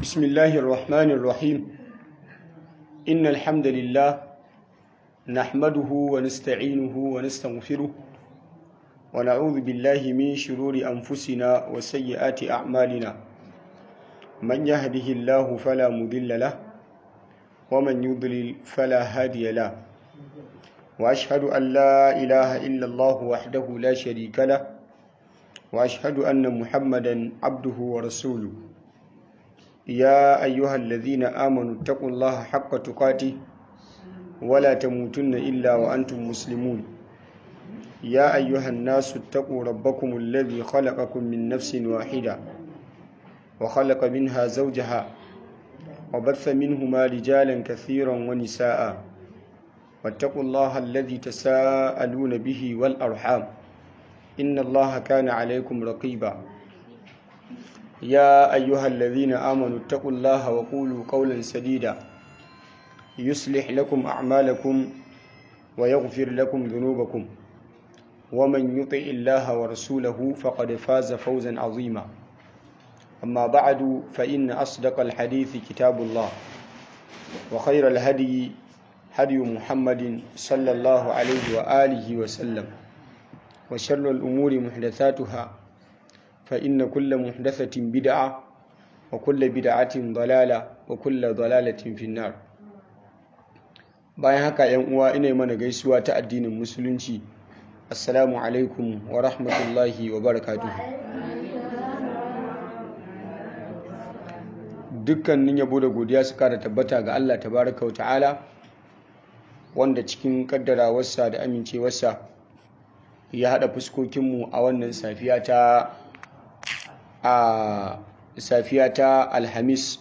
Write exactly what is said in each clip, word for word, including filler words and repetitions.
بسم الله الرحمن الرحيم إن الحمد لله نحمده ونستعينه ونستغفره ونعوذ بالله من شرور أنفسنا وسيئات أعمالنا من يهده الله فلا مضل له ومن يضلل فلا هادي له وأشهد أن لا إله إلا الله وحده لا شريك له وأشهد أن محمدا عبده ورسوله يا أيها الذين آمنوا اتقوا الله حق تقاته ولا تموتن إلا وأنتم مسلمون يا أيها الناس اتقوا ربكم الذي خلقكم من نفس واحدة وخلق منها زوجها وبث منهما رجالا كثيرا ونساء واتقوا الله الذي تساءلون به والأرحام إن الله كان عليكم رقيبا يا أيها الذين آمنوا اتقوا الله وقولوا قولا سديدا يصلح لكم أعمالكم ويغفر لكم ذنوبكم ومن يطع الله ورسوله فقد فاز فوزا عظيما أما بعد فإن أصدق الحديث كتاب الله وخير الهدي هدي محمد صلى الله عليه وآله وسلم وشر الأمور محدثاتها فإن كل محدثة بدعة وكل بدعة ضلالة وكل ضلالة في النار. bayan haka ‘yan uwa ina mana gaisuwa ta addinin musulunci assalamu alaikum wa rahmatullahi wa barakatuhu. Dukkanin yabo da godiya su kara tabbata ga Allah tabaraka wa ta'ala wanda cikin kaddarawarsa da amincewarsa ya haɗa fuskokinmu a wannan safiya ta a safiya ta alhamis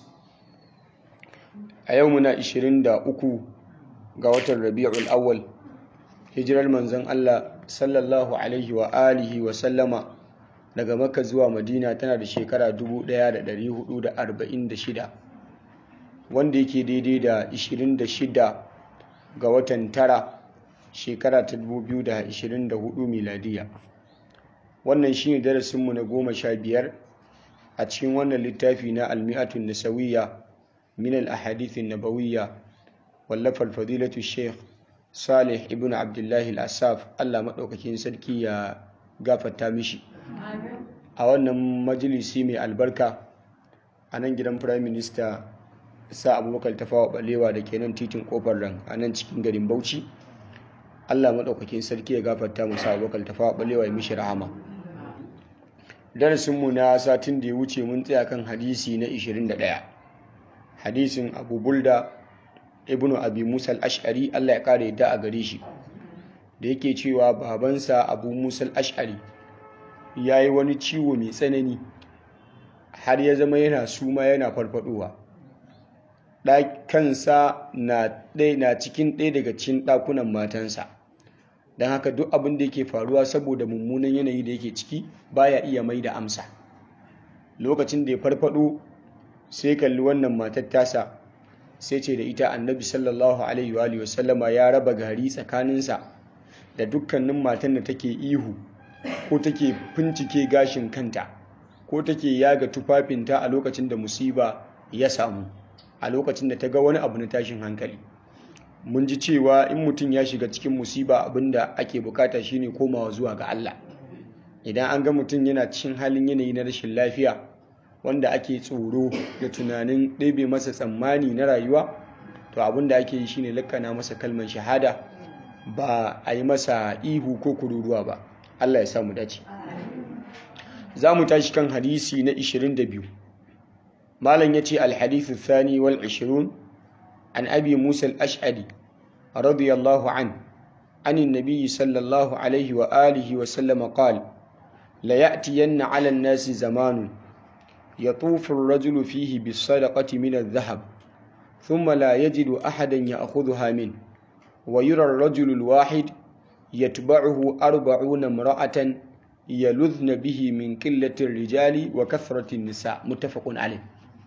a yau muna ishirin da uku ga watan rabi'ul awwal hijirar manzon Allah sallallahu alaihi wa alihi wa sallama daga makka zuwa madina tana da shekara dubu ɗaya da ɗari hudu da arba'in da shida wanda yake daidai da ishirin da shida ga watan tara shekara ta dubu biyu da ishirin da hudu miladiya. Wannan shine darasinmu na goma sha biyar a cikin wannan littafi na almi'atun nasawiyya min al-ahadith an-nabawiyya wallafar fadilatu sheikh salih ibn abdullahi al-asaf Allah madaukakin sarki ya gafarta mishi. A wannan majalisi mai albarka a nan gidan prime minister sa abubakar tafawa balewa da ke nan titin kofar ran a nan cikin garin bauchi. Allah maɗaukakin sarki ya gafarta musa abubakar tafawa balewa ya mishi rahama. Darasinmu na satin da ya wuce mun tsaya kan hadisi na ishirin da ɗaya, hadisin abu bulda ibnu abi musa al-ash'ari Allah ya kare yadda a gare shi da yake cewa babansa abu musa al-ash'ari ya yi wani ciwo mai tsanani har ya zama yana suma yana farfadowa. Kansa na cikin ɗaya daga cikin ɗakunan matansa, don haka duk abin da yake faruwa saboda mummunan yanayi da yake ciki baya iya mai da amsa. Lokacin da ya farfado sai kalli wannan matar tasa sai ce da ita annabi sallallahu alaihi wa sallama ya raba gari tsakaninsa da dukkanin matan da take ihu ko take fincike gashin kanta ko take yaga tufafinta a lokacin da musiba ya samu, a lokacin da ta ga wani abu na tashin hankali. Mun ji cewa in mutum ya shiga cikin musiba abinda ake bukata shine komawa zuwa ga Allah. Idan an ga mutum yana cikin halin yanayi na rashin lafiya wanda ake tsoro da tunanin ɗebe masa tsammani na rayuwa, to abinda ake yi shine lakkana masa kalmar shahada, ba a yi masa ihu ko kururuwa ba. Allah ya samu dace. Za mu tashi kan hadisi na ishirin da biyu. Malam yace al-hadithu thani wal ishirun an abi Musa al-Ash'ari radiyallahu an an an-nabiy sallallahu alayhi wa alihi wa sallam qala la ya'tiyanna 'ala an-nasi zamanun yatufu ar-rajulu fihi bis-sadaqati min adh-dhahab thumma la yajidu ahadan ya'khudhuha min wa yura ar-rajulu al-wahid yatba'uhu arba'una imra'atan yaludhna bihi min qillati ar-rijali wa kathrati an-nisa muttafaqun alayh.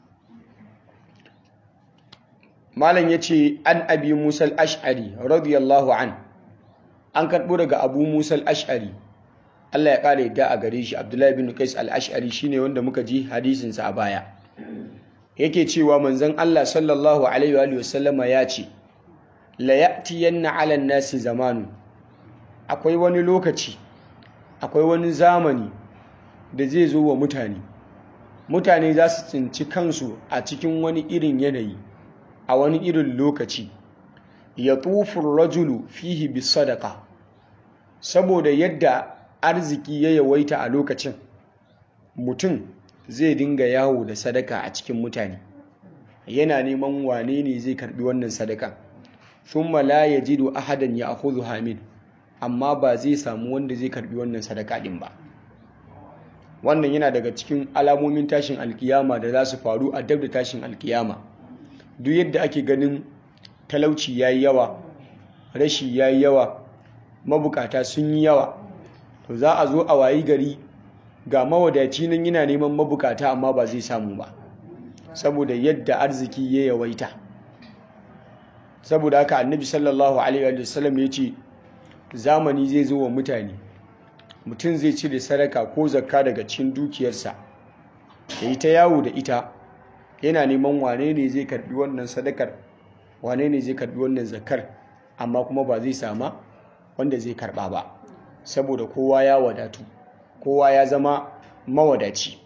Malam ya ce an abi Musa al-Ash'ari radiyallahu an an karɓo daga abu Musa al-Ash'ari Allah ya ƙara yadda a gare shi. Abdullahi bin Qais al-Ash'ari shine wanda muka ji hadisinsa a baya. yake cewa manzon Allah sallallahu alaihi wa sallama ya ce la ya'tiyanna 'ala an-nasi zamanu, akwai wani lokaci, akwai wani zamani da zai zo wa mutane mutane za su tsinci kansu a cikin wani irin yanayi, a wani irin lokaci, ya tufur rajulu fihi bis sadaqa, saboda yadda arziki ya yawaita a lokacin, mutum zai dinga yawo da sadaka a cikin mutane, yana neman wane ne zai karbi wannan sadaka, thumma la yajidu ahadan ya'khudhuha min, amma ba zai samu wanda zai karbi wannan sadaka din ba. Wannan yana daga cikin alamomin tashin alkiyama da za su faru a dab da tashin alkiyama. Duk yadda ake ganin talauci yayi yawa, rashi yayi yawa, mabukata sun yi yawa, to za a zo a wayi gari ga mawadaci nan yana neman mabukata amma ba zai samu ba, saboda yadda arziki ya yawaita. Saboda haka annabi sallallahu alaihi wa sallam ya ce zamani zai zo wa mutane, mutum zai cire sadaka ko zakka daga cikin dukiyarsa ya yi ta yawo da ita, yana neman wane ne zai karbi wannan sadakar, wane ne zai karbi wannan zakkar, amma kuma ba zai sama wanda zai karba ba, saboda kowa ya wadatu, kowa ya zama mawadaci.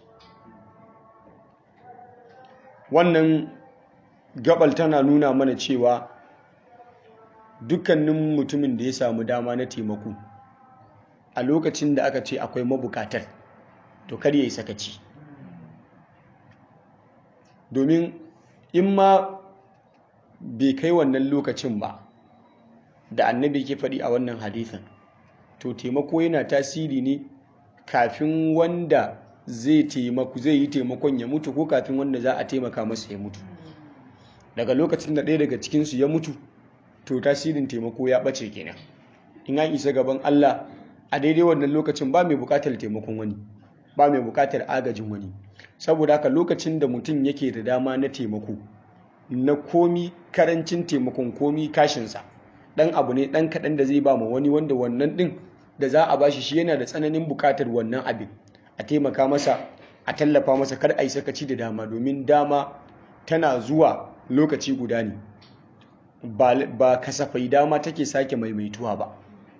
Wannan gabal tana nuna mana cewa dukkanin mutumin da ya samu dama na taimako a lokacin da aka ce akwai mabukatar, to kar ya yi sakaci, domin in ma bai kai wannan lokacin ba da annabi ke faɗi a wannan hadisin, to taimako yana tasiri ne kafin wanda zai taimako zai yi taimakon ya mutu, ko kafin wanda za a taimaka masa ya mutu. Daga lokacin da ɗaya daga cikinsu ya mutu, to tasirin taimako ya ɓace kenan. In an isa gaban Allah a daidai wannan lokacin ba mai buƙatar taimakon wani, ba mai buƙatar agajin wani. Saboda haka lokacin da mutum yake da dama na taimako, na komi karancin taimakon, komi kashinsa, ɗan abu ne ɗan kaɗan da zai ba ma wani wanda wannan ɗin da za a bashi shi yana da tsananin buƙatar wannan abin, a taimaka masa, a tallafa masa, kar a yi sakaci da dama, domin dama tana zuwa lokaci guda ne, ba kasafai dama take sake maimaituwa ba.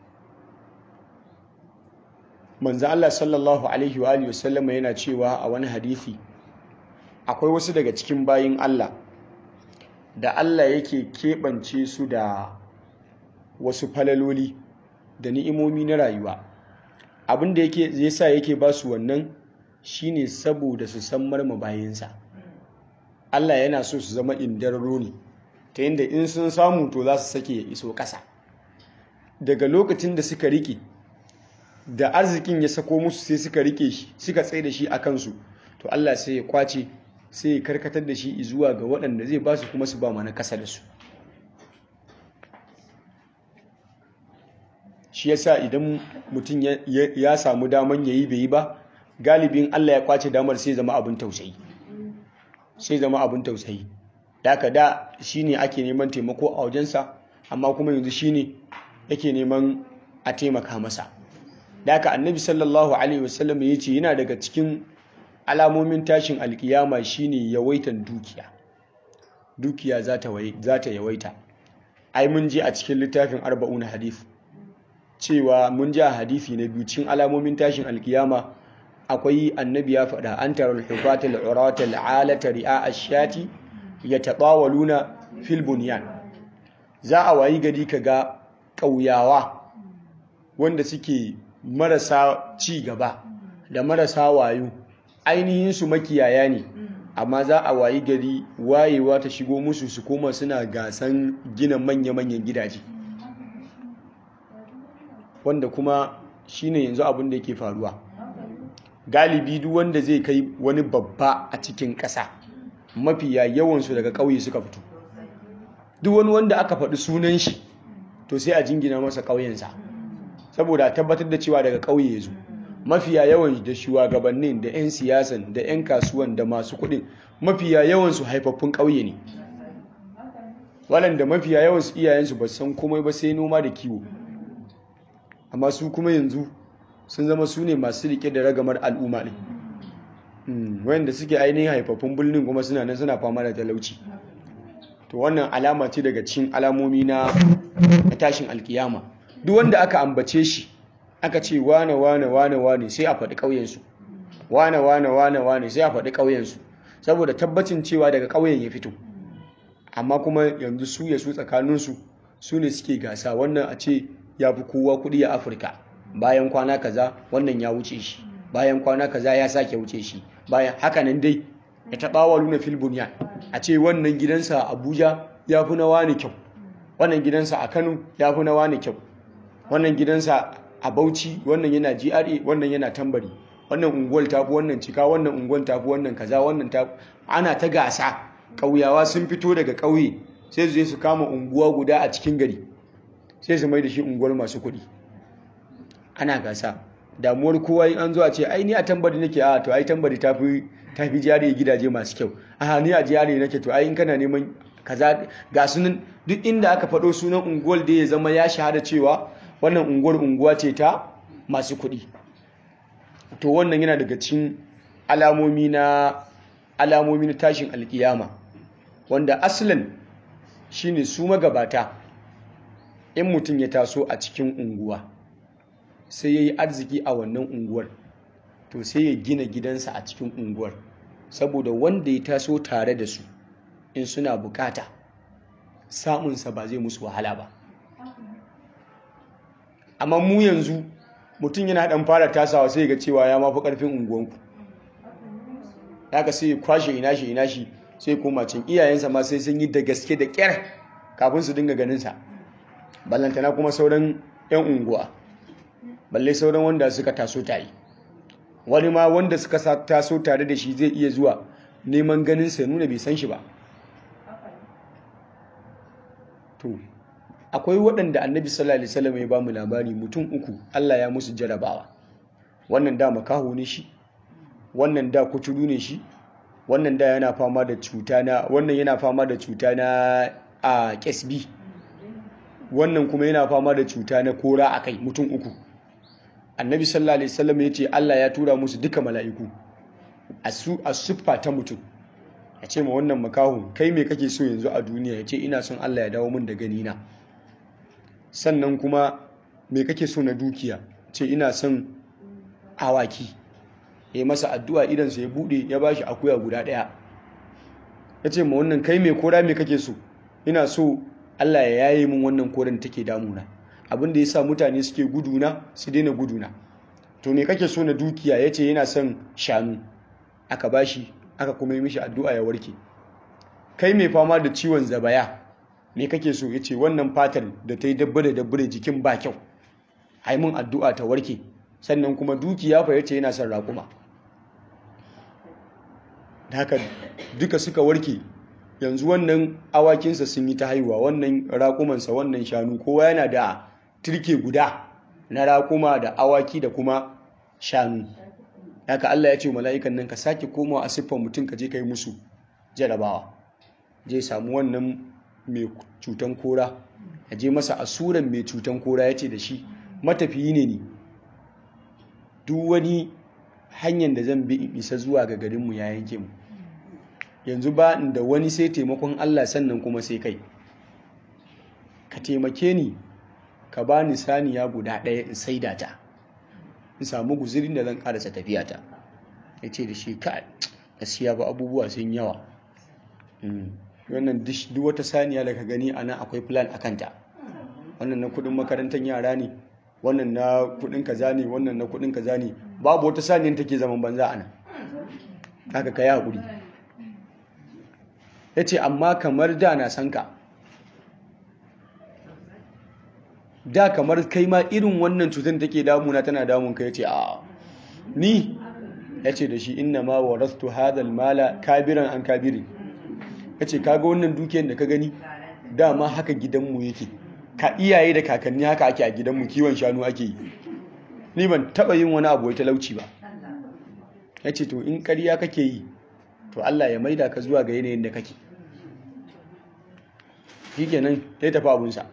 Manzo Allah sallallahu alaihi wa alihi wasallam yana cewa a wani hadisi, akwai wasu daga cikin bayin Allah da Allah yake keɓance su da wasu falaloli da ni'imomi na rayuwa. Abin da yake yasa yake ba su wannan shine saboda su san marma bayinsa. Allah yana so su zama indararo ne, ta yadda in sun samu to za su sake ya iso ƙasa. Daga lokacin da suka rike da arzikin ya sako musu, sai suka rike shi, suka tsaye da shi a kansu, to Allah sai ya kwace, sai ya karkatar da shi zuwa ga waɗanda zai ba su, kuma su ba mana ƙasa da su. Shi yasa idan mutum ya samu daman yayi bai yi ba, galibin Allah ya kwace damar sai zama abin tausayi, sai zama abin tausayi. Da ka da shi ne ake neman taimako a wajensa, amma kuma yanzu shi ne yake neman a taimaka masa. Da ka annabi sallallahu alaihi wasallam ya ce yana daga cikin alamomin tashin alkiyama shine yawaitan dukiya. Dukiya za ta yawaita. Ai mun ji a cikin littafin arba'un hadith cewa mun ji a hadisi na biyu cikin alamomin tashin alkiyama akwai annabi ya faɗa, an taral hufata al'urata al'alata ri'a ash-shati yatabawaluna fil bunyan. Za a wayi gari kaga ƙauyawa wanda suke marasa ci gaba da marasa wayo, ainihin su makiyaya ne, amma za a wayi gari wayewa ta shigo musu, su koma suna gasan gina manya-manyan gidaje, wanda kuma shine yanzu abin da yake faruwa. Galibi duk wanda zai kai wani babba a cikin ƙasa, mafiya yawansu daga ƙauye suka fito. Duk wani wanda aka faɗi sunan shi, to sai a jingina masa ƙauyensa, saboda a tabbatar da cewa daga ƙauye ya zo. Mafiya yawan da shugabannin da 'yan siyasan da 'yan kasuwan da masu kuɗin, mafiya yawansu haifaffun ƙauye ne, waɗanda mafiya yawansu iyayensu ba san komai ba sai noma da kiwo, amma su kuma yanzu sun zama su ne masu riƙe da ragamar al'umma ne. wanda suke ainihin haifafun birnin kuma suna nan suna fama da talauci. To wannan alama ce daga cikin alamomi na tashin alkiyama. Duk wanda aka ambace shi aka ce wane wane wane wane sai a faɗi ƙauyensu, wane wane wane wane sai a faɗi ƙauyensu, saboda tabbacin cewa daga ƙauyen ya fito. Amma kuma yanzu su ya su tsakaninsu su ne suke gasa, wannan a ce ya fi kowa kuɗi a Afirka, bayan kwana kaza wannan ya wuce shi, bayan kwana kaza ya sake wuce shi, bayan haka nan dai ya taɓa wa luna filbuniya a ce wannan gidansa a Abuja ya fi na wani kyau, wannan gidansa a Kano ya fi na wani kyau, wannan gidansa a Bauchi, wannan yana G R A, wannan yana Tambari, wannan unguwar tafi wannan cika, wannan unguwar tafi wannan kaza, wannan ta ana ta gasa. Ƙauyawa sun fito daga ƙauye sai su je su kama unguwa guda a cikin gari sai su mai da shi unguwar masu kuɗi. Ana gasa. Damuwar kowa in an zo a ce ai ni a Tambari nake, a to ai Tambari tafi tafi G R A gidaje masu kyau, a ni a G R A nake, to ai in kana neman kaza ga sunan duk inda aka faɗo sunan unguwar da ya zama ya shahada cewa wannan unguwar unguwa ce ta masu kuɗi. To wannan yana daga cikin alamomi na alamomi na tashin alkiyama, wanda asalin shine su magabata in mutum ya taso a cikin unguwa sai yayi arziki a wannan unguwar, to sai ya gina gidansa a cikin unguwar, saboda wanda ya taso tare da su in suna bukata samunsa ba zai musu wahala ba. Amma mu yanzu mutum yana dan fara tasawa sai ga cewa ya mafi karfin unguwanku, haka sai ya kwashe ina shi ina shi sai koma cin iyayensa ma sai sun yi da gaske da kyar kafin su dinga ganinsa, ballantana kuma sauran 'yan unguwa, balle sauran wanda suka taso tare. Wani ma wanda suka taso tare da shi zai iya zuwa neman ganinsa nuna bai san shi ba. To akwai waɗanda annabi sallallahu alaihi wasallam ya ba mu labari, mutum uku Allah ya musu jarabawa. Wannan da makaho ne shi, wannan da kuturu ne shi, wannan da yana fama da cuta na wannan yana fama da cuta na a kesbi, wannan kuma yana fama da cuta na kora akai. Mutum uku annabi sallallahu alaihi wasallam ya ce Allah ya tura musu duka mala'iku a su a suffa ta mutum, ya ce ma wannan makaho kai me kake so yanzu a duniya? Ya ce ina son Allah ya dawo min da gani na. Sannan kuma me kake so na dukiya? Ce ina son awaki. Ya yi masa addu'a idansa ya buɗe ya ba shi akuya guda ɗaya. Ya ce ma wannan kai mai kora me kake so? Ina so Allah ya yaye min wannan koren take damuna, abin da ya sa mutane suke guduna su daina guduna. To me kake so na dukiya? Ya ce yana son shanu. Aka ba shi, aka kuma yi mishi addu'a ya warke. Kai mai fama da ciwon zabaya me kake so? Ya ce wannan fatar da ta yi dabbare dabbare jikin ba kyau, ai mun addu'a ta warke. Sannan kuma dukiya fa ya ce yana son raƙuma. Da haka duka suka warke. Yanzu wannan awakinsa sun yi ta haihuwa, wannan raƙumansa, wannan shanu, kowa yana da turke guda na raƙuma da awaki da kuma shanu. Haka Allah ya ce mala'ikan nan ka sake komawa a siffar mutum ka je ka yi musu jarabawa. Je samu wannan mai cutan kora, ya je masa asuran mai cutan kora, ya ce da shi matafiyi ne ni, duk wani hanyar da zan bi in isa zuwa ga garinmu ya yanke mu, yanzu ba da wani sai taimakon Allah, sannan kuma sai kai, ka taimake ni ka ba ni saniya guda ɗaya in saida ta in samu guzurin da zan karasa tafiyata. Ya ce da shi ka gaskiya ba abubuwa sun yawa, wannan duk wata saniya da ka gani a nan akwai plan a kanta, wannan na kudin makarantar yara ne, wannan na kudin kaza ne, wannan na kudin kaza ne, babu wata saniyar take zaman banza a nan, haka ka yi haƙuri. Ya ce amma kamar da na san ka, da kamar kai ma irin wannan cutar take damuna tana damun ka. Ya ce a ni, ya ce da shi inna ma warastu hadal mala kabiran an kabiri. Ya ce kaga wannan dukiyar da ka gani dama haka gidanmu yake, ka iyaye da kakanni haka ake a gidanmu, kiwon shanu ake yi, ni ban taba yin wani abu ya talauci ba. Ya ce to in ƙarya kake yi to Allah ya maida ka zuwa ga yanayin da kake. Shi kenan ya tafi abunsa,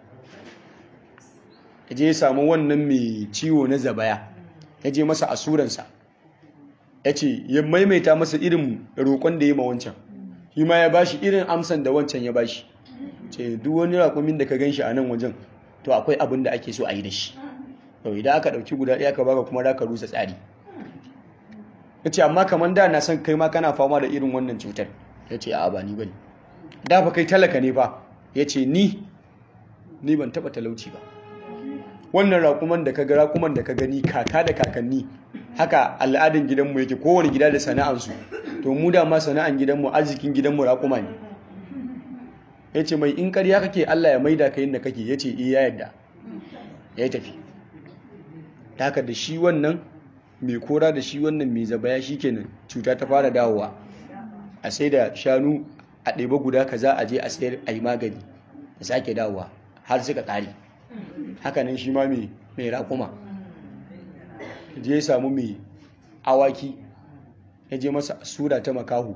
ya je ya samu wannan mai ciwo na zabaya, ya je masa asuransa, ya ce ya maimaita masa irin roƙon da ya ma wancan shi ma ya bashi irin amsan da wancan ya bashi ce duk wani raƙumin da ka gan shi a nan wajen to akwai abin da ake so a yi da shi to idan aka ɗauki guda ɗaya ka baka kuma za ka rusa tsari ya ce amma kamar da na san kai ma kana fama da irin wannan cutar ya ce a ba ni ba ne da fa kai talaka ne fa ya ce ni ni ban taɓa talauci ba wannan raƙuman da ka ga raƙuman da ka gani kaka da kakanni haka al'adun gidanmu yake kowane gida da sana'ansu to mu da ma sana'an gidanmu arzikin gidanmu raƙuma ne ya ce mai in ƙarya kake Allah ya maida ka yin da kake ya ce iya yadda ya tafi ta haka da shi wannan mai kora da shi wannan mai zabaya shi kenan cuta ta fara dawowa a sai da shanu a ɗeba guda kaza a je a sayar a yi magani da sake dawowa har suka ƙare hakanan shi ma mai raƙuma je ya samu mai awaki ya je masa sura ta makahu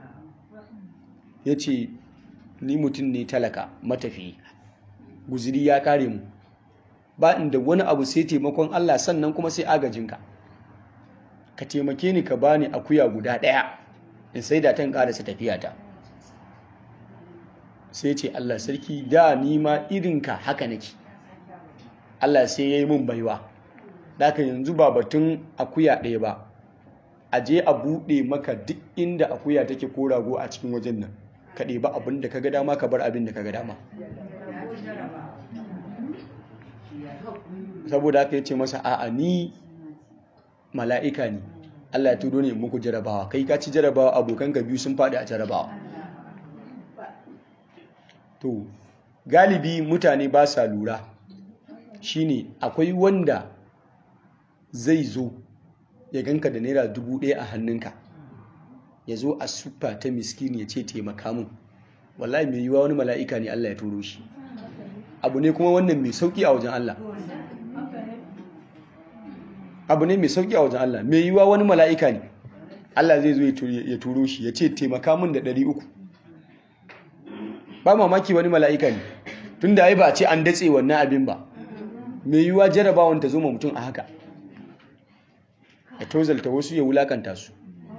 ya ce ni mutum ne talaka matafi guziri ya kare mu ba inda wani abu sai taimakon Allah sannan kuma sai agajinka ka taimake ni ka bani akuya guda ɗaya in sai da tan ƙarasa tafiyata sai ce Allah sarki da ni ma irinka haka nake Allah sai ya yi min baiwa daga yanzu ba batun akuya ɗaya ba a je a buɗe maka duk inda akuya take ko rago a cikin wajen nan ka ɗeba abin da ka ga dama ka bar abin da ka ga dama saboda haka ya ce masa a'a ni mala'ika ne Allah ya turo ne muku jarabawa kai ka ci jarabawa abokanka biyu sun faɗi a jarabawa to galibi mutane ba sa lura shine akwai wanda zai zo ya ganka da naira dubu ɗaya a hannunka ya zo a siffa ta miskini ya ce taimaka mun wallahi mai yiwa wani mala'ika ne Allah ya turo shi abu ne kuma wannan mai sauki a wajen Allah abu ne mai sauki a wajen Allah mai yiwa wani mala'ika ne Allah zai zo ya turo shi ya ce taimaka mun da ɗari uku ba mamaki wani mala'ika ne tun da ai ba a ce an datse wannan abin ba mai yiwa jarabawan ta zo ma mutum a haka ya tozalta wasu ya wulakanta su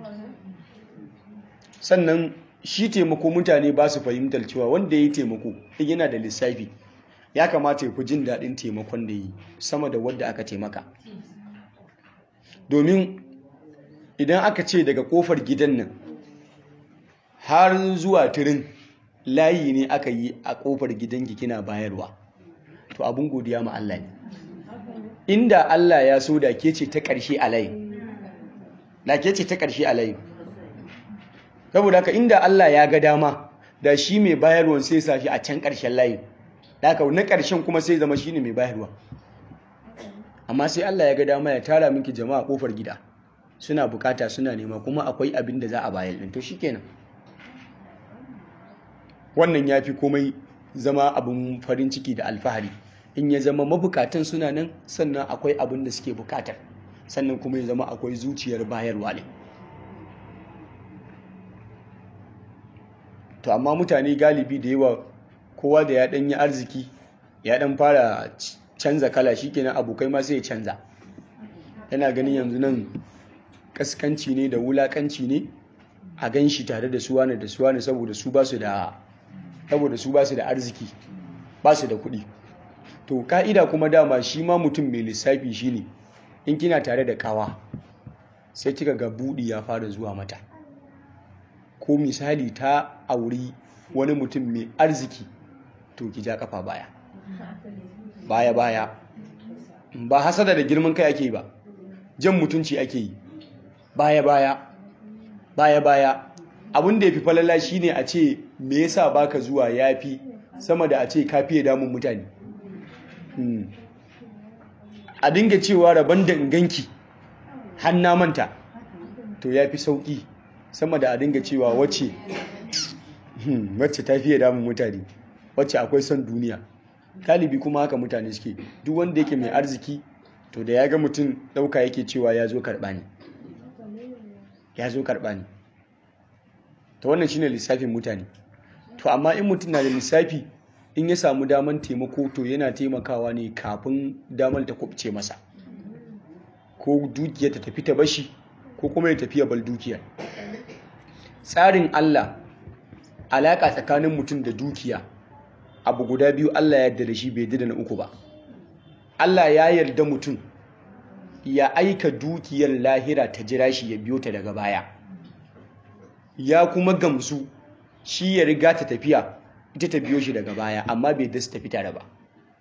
sannan shi taimako mutane ba su fahimtar cewa wanda ya yi taimako yana da lissafi ya kamata ya fi jin daɗin taimakon da yi sama da wadda aka taimaka domin idan aka ce daga ƙofar gidan nan har zuwa turin layi ne aka yi a ƙofar gidanki kina bayarwa to abin godiya ma Allah ne inda Allah ya so da ke ce ta ƙarshe a layin da ke ce ta ƙarshe a layin saboda haka inda Allah ya ga dama da shi mai bayarwan sai sa shi a can ƙarshen layin da haka na ƙarshen kuma sai zama shi ne mai bayarwa amma sai Allah ya ga dama ya tara miki jama'a ƙofar gida suna bukata suna nema kuma akwai abin da za a bayar ɗin to shi kenan wannan ya fi komai zama abin farin ciki da alfahari in ya zama mabukatan suna nan sannan akwai abin da suke bukatar sannan kuma ya zama akwai zuciyar bayarwa ne to amma mutane galibi da yawa kowa da ya ɗan yi arziki ya ɗan fara canza kala shikenan abokai ma sai ya canza yana ganin yanzu nan kaskanci ne da wulakanci ne a gan shi tare da suwane da suwane saboda su ba su da saboda su ba su da arziki ba su da kuɗi to ka'ida kuma dama shi ma mutum mai lissafi shine in kina tare da kawa sai kika ga buɗi ya fara zuwa mata ko misali ta auri wani mutum mai arziki to ki ja kafa baya baya baya ba hasada da girman kai ake yi ba jan mutunci ake yi baya baya baya baya abin da ya fi falala shine a ce me yasa baka zuwa yafi sama da a ce ka fiye damun mutane a dinga cewa rabon da inganki har na manta to ya fi sauki sama da a dinga cewa wacce wacce ta fiye damun mutane wacce akwai son duniya galibi kuma haka mutane suke duk wanda yake mai arziki to da ya ga mutum ɗauka yake cewa ya zo karɓa ne ya zo karɓa ne to wannan shine lissafin mutane to amma in mutum na da lissafi in ya samu daman taimako to yana taimakawa ne kafin damar ta kubce masa ko dukiya ta tafi ta bashi ko kuma ya tafi ya bar dukiyar. Tsarin Allah, alaƙa tsakanin mutum da dukiya, abu guda biyu Allah ya yarda da shi, bai yarda da na uku ba. Allah ya yarda mutum ya aika dukiyar lahira ta jira shi ya biyo ta daga baya, ya kuma gamsu shi ya riga ta tafiya ita ta biyo shi daga baya, amma bai da su tafi tare ba.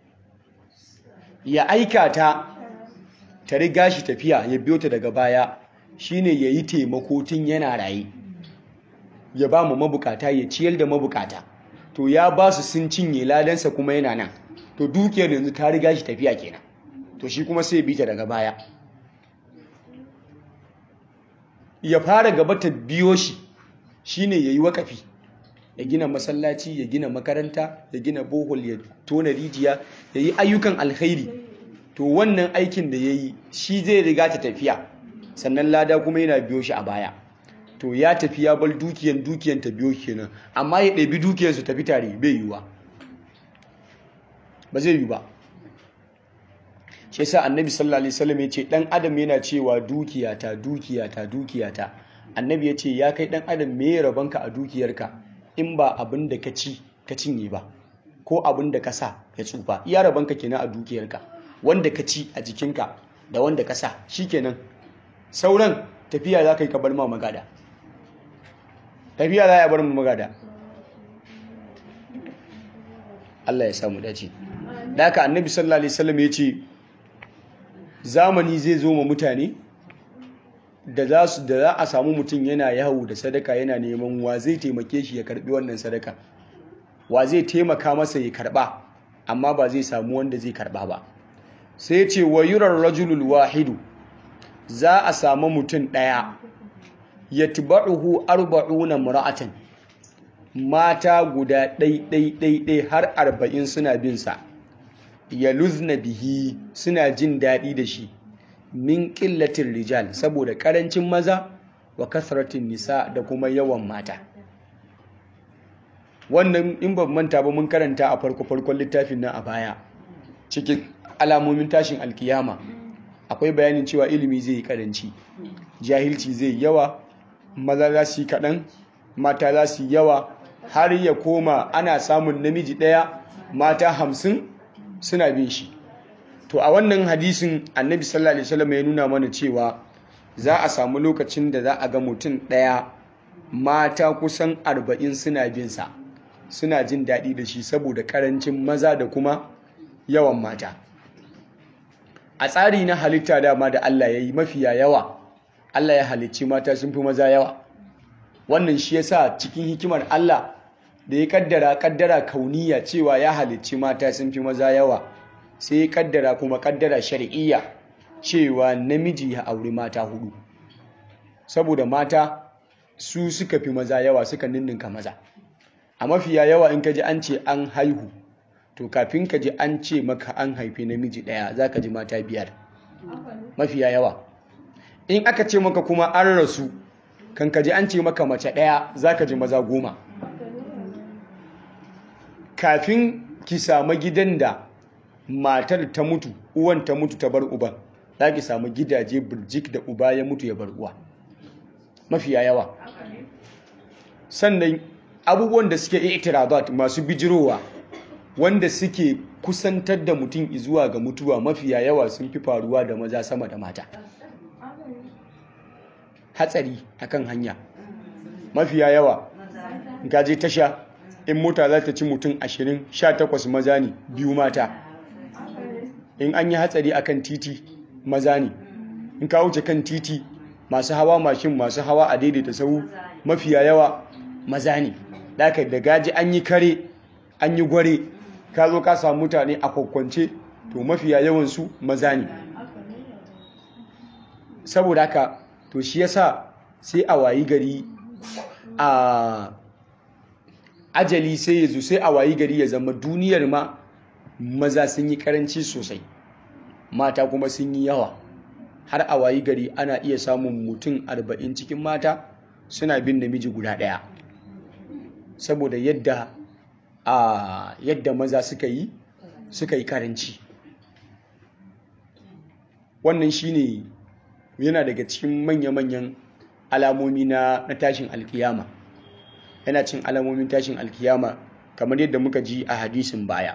Ya aika ta ta riga shi tafiya ya biyo ta daga baya shine ya yi taimako tun yana raye, ya ba mu mabukata, ya ciyar da mabukata, to ya ba su sun cinye ladansa kuma yana nan, to dukiyar yanzu ta riga shi tafiya kenan, to shi kuma sai ya bi ta daga baya. Ya fara gaba ta biyo shi shine ya yi wakafi, ya gina masallaci, ya gina makaranta, ya gina bohol, ya tona rijiya, ya yi ayyukan alkhairi, to wannan aikin da ya yi shi zai riga ta tafiya, sannan lada kuma yana biyo shi a baya. To ya tafi ya bar dukiyan, dukiyan ta biyo kenan, amma ya ɗabi dukiyan su tafi tare bai yiwuwa, ba zai yiwu ba. Shi yasa annabi sallallahu alaihi wasallam ya ce dan adam yana cewa dukiyata dukiyata dukiyata. Annabi ya ce ya kai dan adam, me ya rabanka a dukiyarka in ba abin da ka ci ka cinye ba, ko abin da ka sa ya tsufa. Iya rabanka kenan a dukiyarka, wanda ka ci a jikinka da wanda ka sa, shikenan. Sauran tafiya za ka yi ka bar ma magada, tafiya za ya bar mu magada. Allah ya samu dace. Da haka annabi sallallahu alaihi wasallam ya ce zamani zai zo ma mutane da za su da za a samu mutum yana yawo da sadaka, yana neman wa zai taimake shi ya karbi wannan sadaka, wa zai taimaka masa ya karba, amma ba zai samu wanda zai karba ba. Sai ya ce wa yurar rajulul wahidu, za a samu mutum ɗaya, yatba'uhu arba'una mura'atan, mata guda ɗai ɗai ɗai ɗai har arba'in suna bin sa, yaluzna bihi, suna jin daɗi da shi, min ƙillatin rijal, saboda ƙarancin maza, wa kasratin nisa, da kuma yawan mata. Wannan in ban manta ba mun karanta a farko farkon littafin nan a baya, cikin alamomin tashin alkiyama akwai bayanin cewa ilimi zai yi karanci, jahilci zai yawa, maza za su yi kaɗan, mata za su yi yawa, har ya koma ana samun namiji ɗaya mata hamsin suna bin shi. To a wannan hadisin annabi sallallahu alaihi wasallam ya nuna mana cewa za a samu lokacin da za a ga mutum ɗaya mata kusan arba'in suna bin sa, suna jin daɗi da shi saboda ƙarancin maza da kuma yawan mata. A tsari na halitta dama da Allah ya yi mafiya yawa, Allah ya halicci mata sun fi maza yawa. Wannan shi yasa cikin hikimar Allah da ya kaddara kaddara kauniya cewa ya halicci mata sun fi maza yawa, sai ya kaddara kuma kaddara shar'iyya cewa namiji ya auri mata hudu, saboda mata su suka fi maza yawa, suka ninninka maza. A mafiya yawa in ka ji an ce an haihu, to kafin ka ji an ce maka an haifi namiji ɗaya za ka ji mata biyar, mafiya yawa. In aka ce maka kuma an rasu, kan ka ji an ce maka mace ɗaya za ka ji maza goma. Kafin ki samu gidan da matar ta mutu, uwan ta mutu ta bar uban, za ki samu gidaje birjik da uba ya mutu ya bar uwa, mafiya yawa. Sannan abubuwan da suke i'tiradat, masu bijirowa, wanda suke kusantar da mutum zuwa ga mutuwa, mafiya yawa sun fi faruwa da maza sama da mata. Hatsari akan hanya, mafiya yawa gaje tasha, in mota za ta ci mutum ashirin, sha takwas maza ne, biyu mata. In an yi hatsari akan titi, maza ne. In ka wuce kan titi, masu hawa mashin, masu hawa a daidaita sahu, mafiya yawa maza ne. Daka da gaji an yi kare, an yi gware, ka zo ka samu mutane a kwakwance, to mafiya yawansu maza ne. Saboda haka, to shi yasa sai a wayi gari a ajali sai ya zo, sai a wayi gari ya zama duniyar ma maza sun yi karanci sosai, mata kuma sun yi yawa, har a wayi gari ana iya samun mutum arba'in cikin mata suna bin namiji guda ɗaya, saboda yadda a yadda maza suka yi suka yi karanci. Wannan shine yana daga cikin manya-manyan alamomi na tashin alkiyama yana cin alamomin tashin alkiyama kamar yadda muka ji a hadisin baya.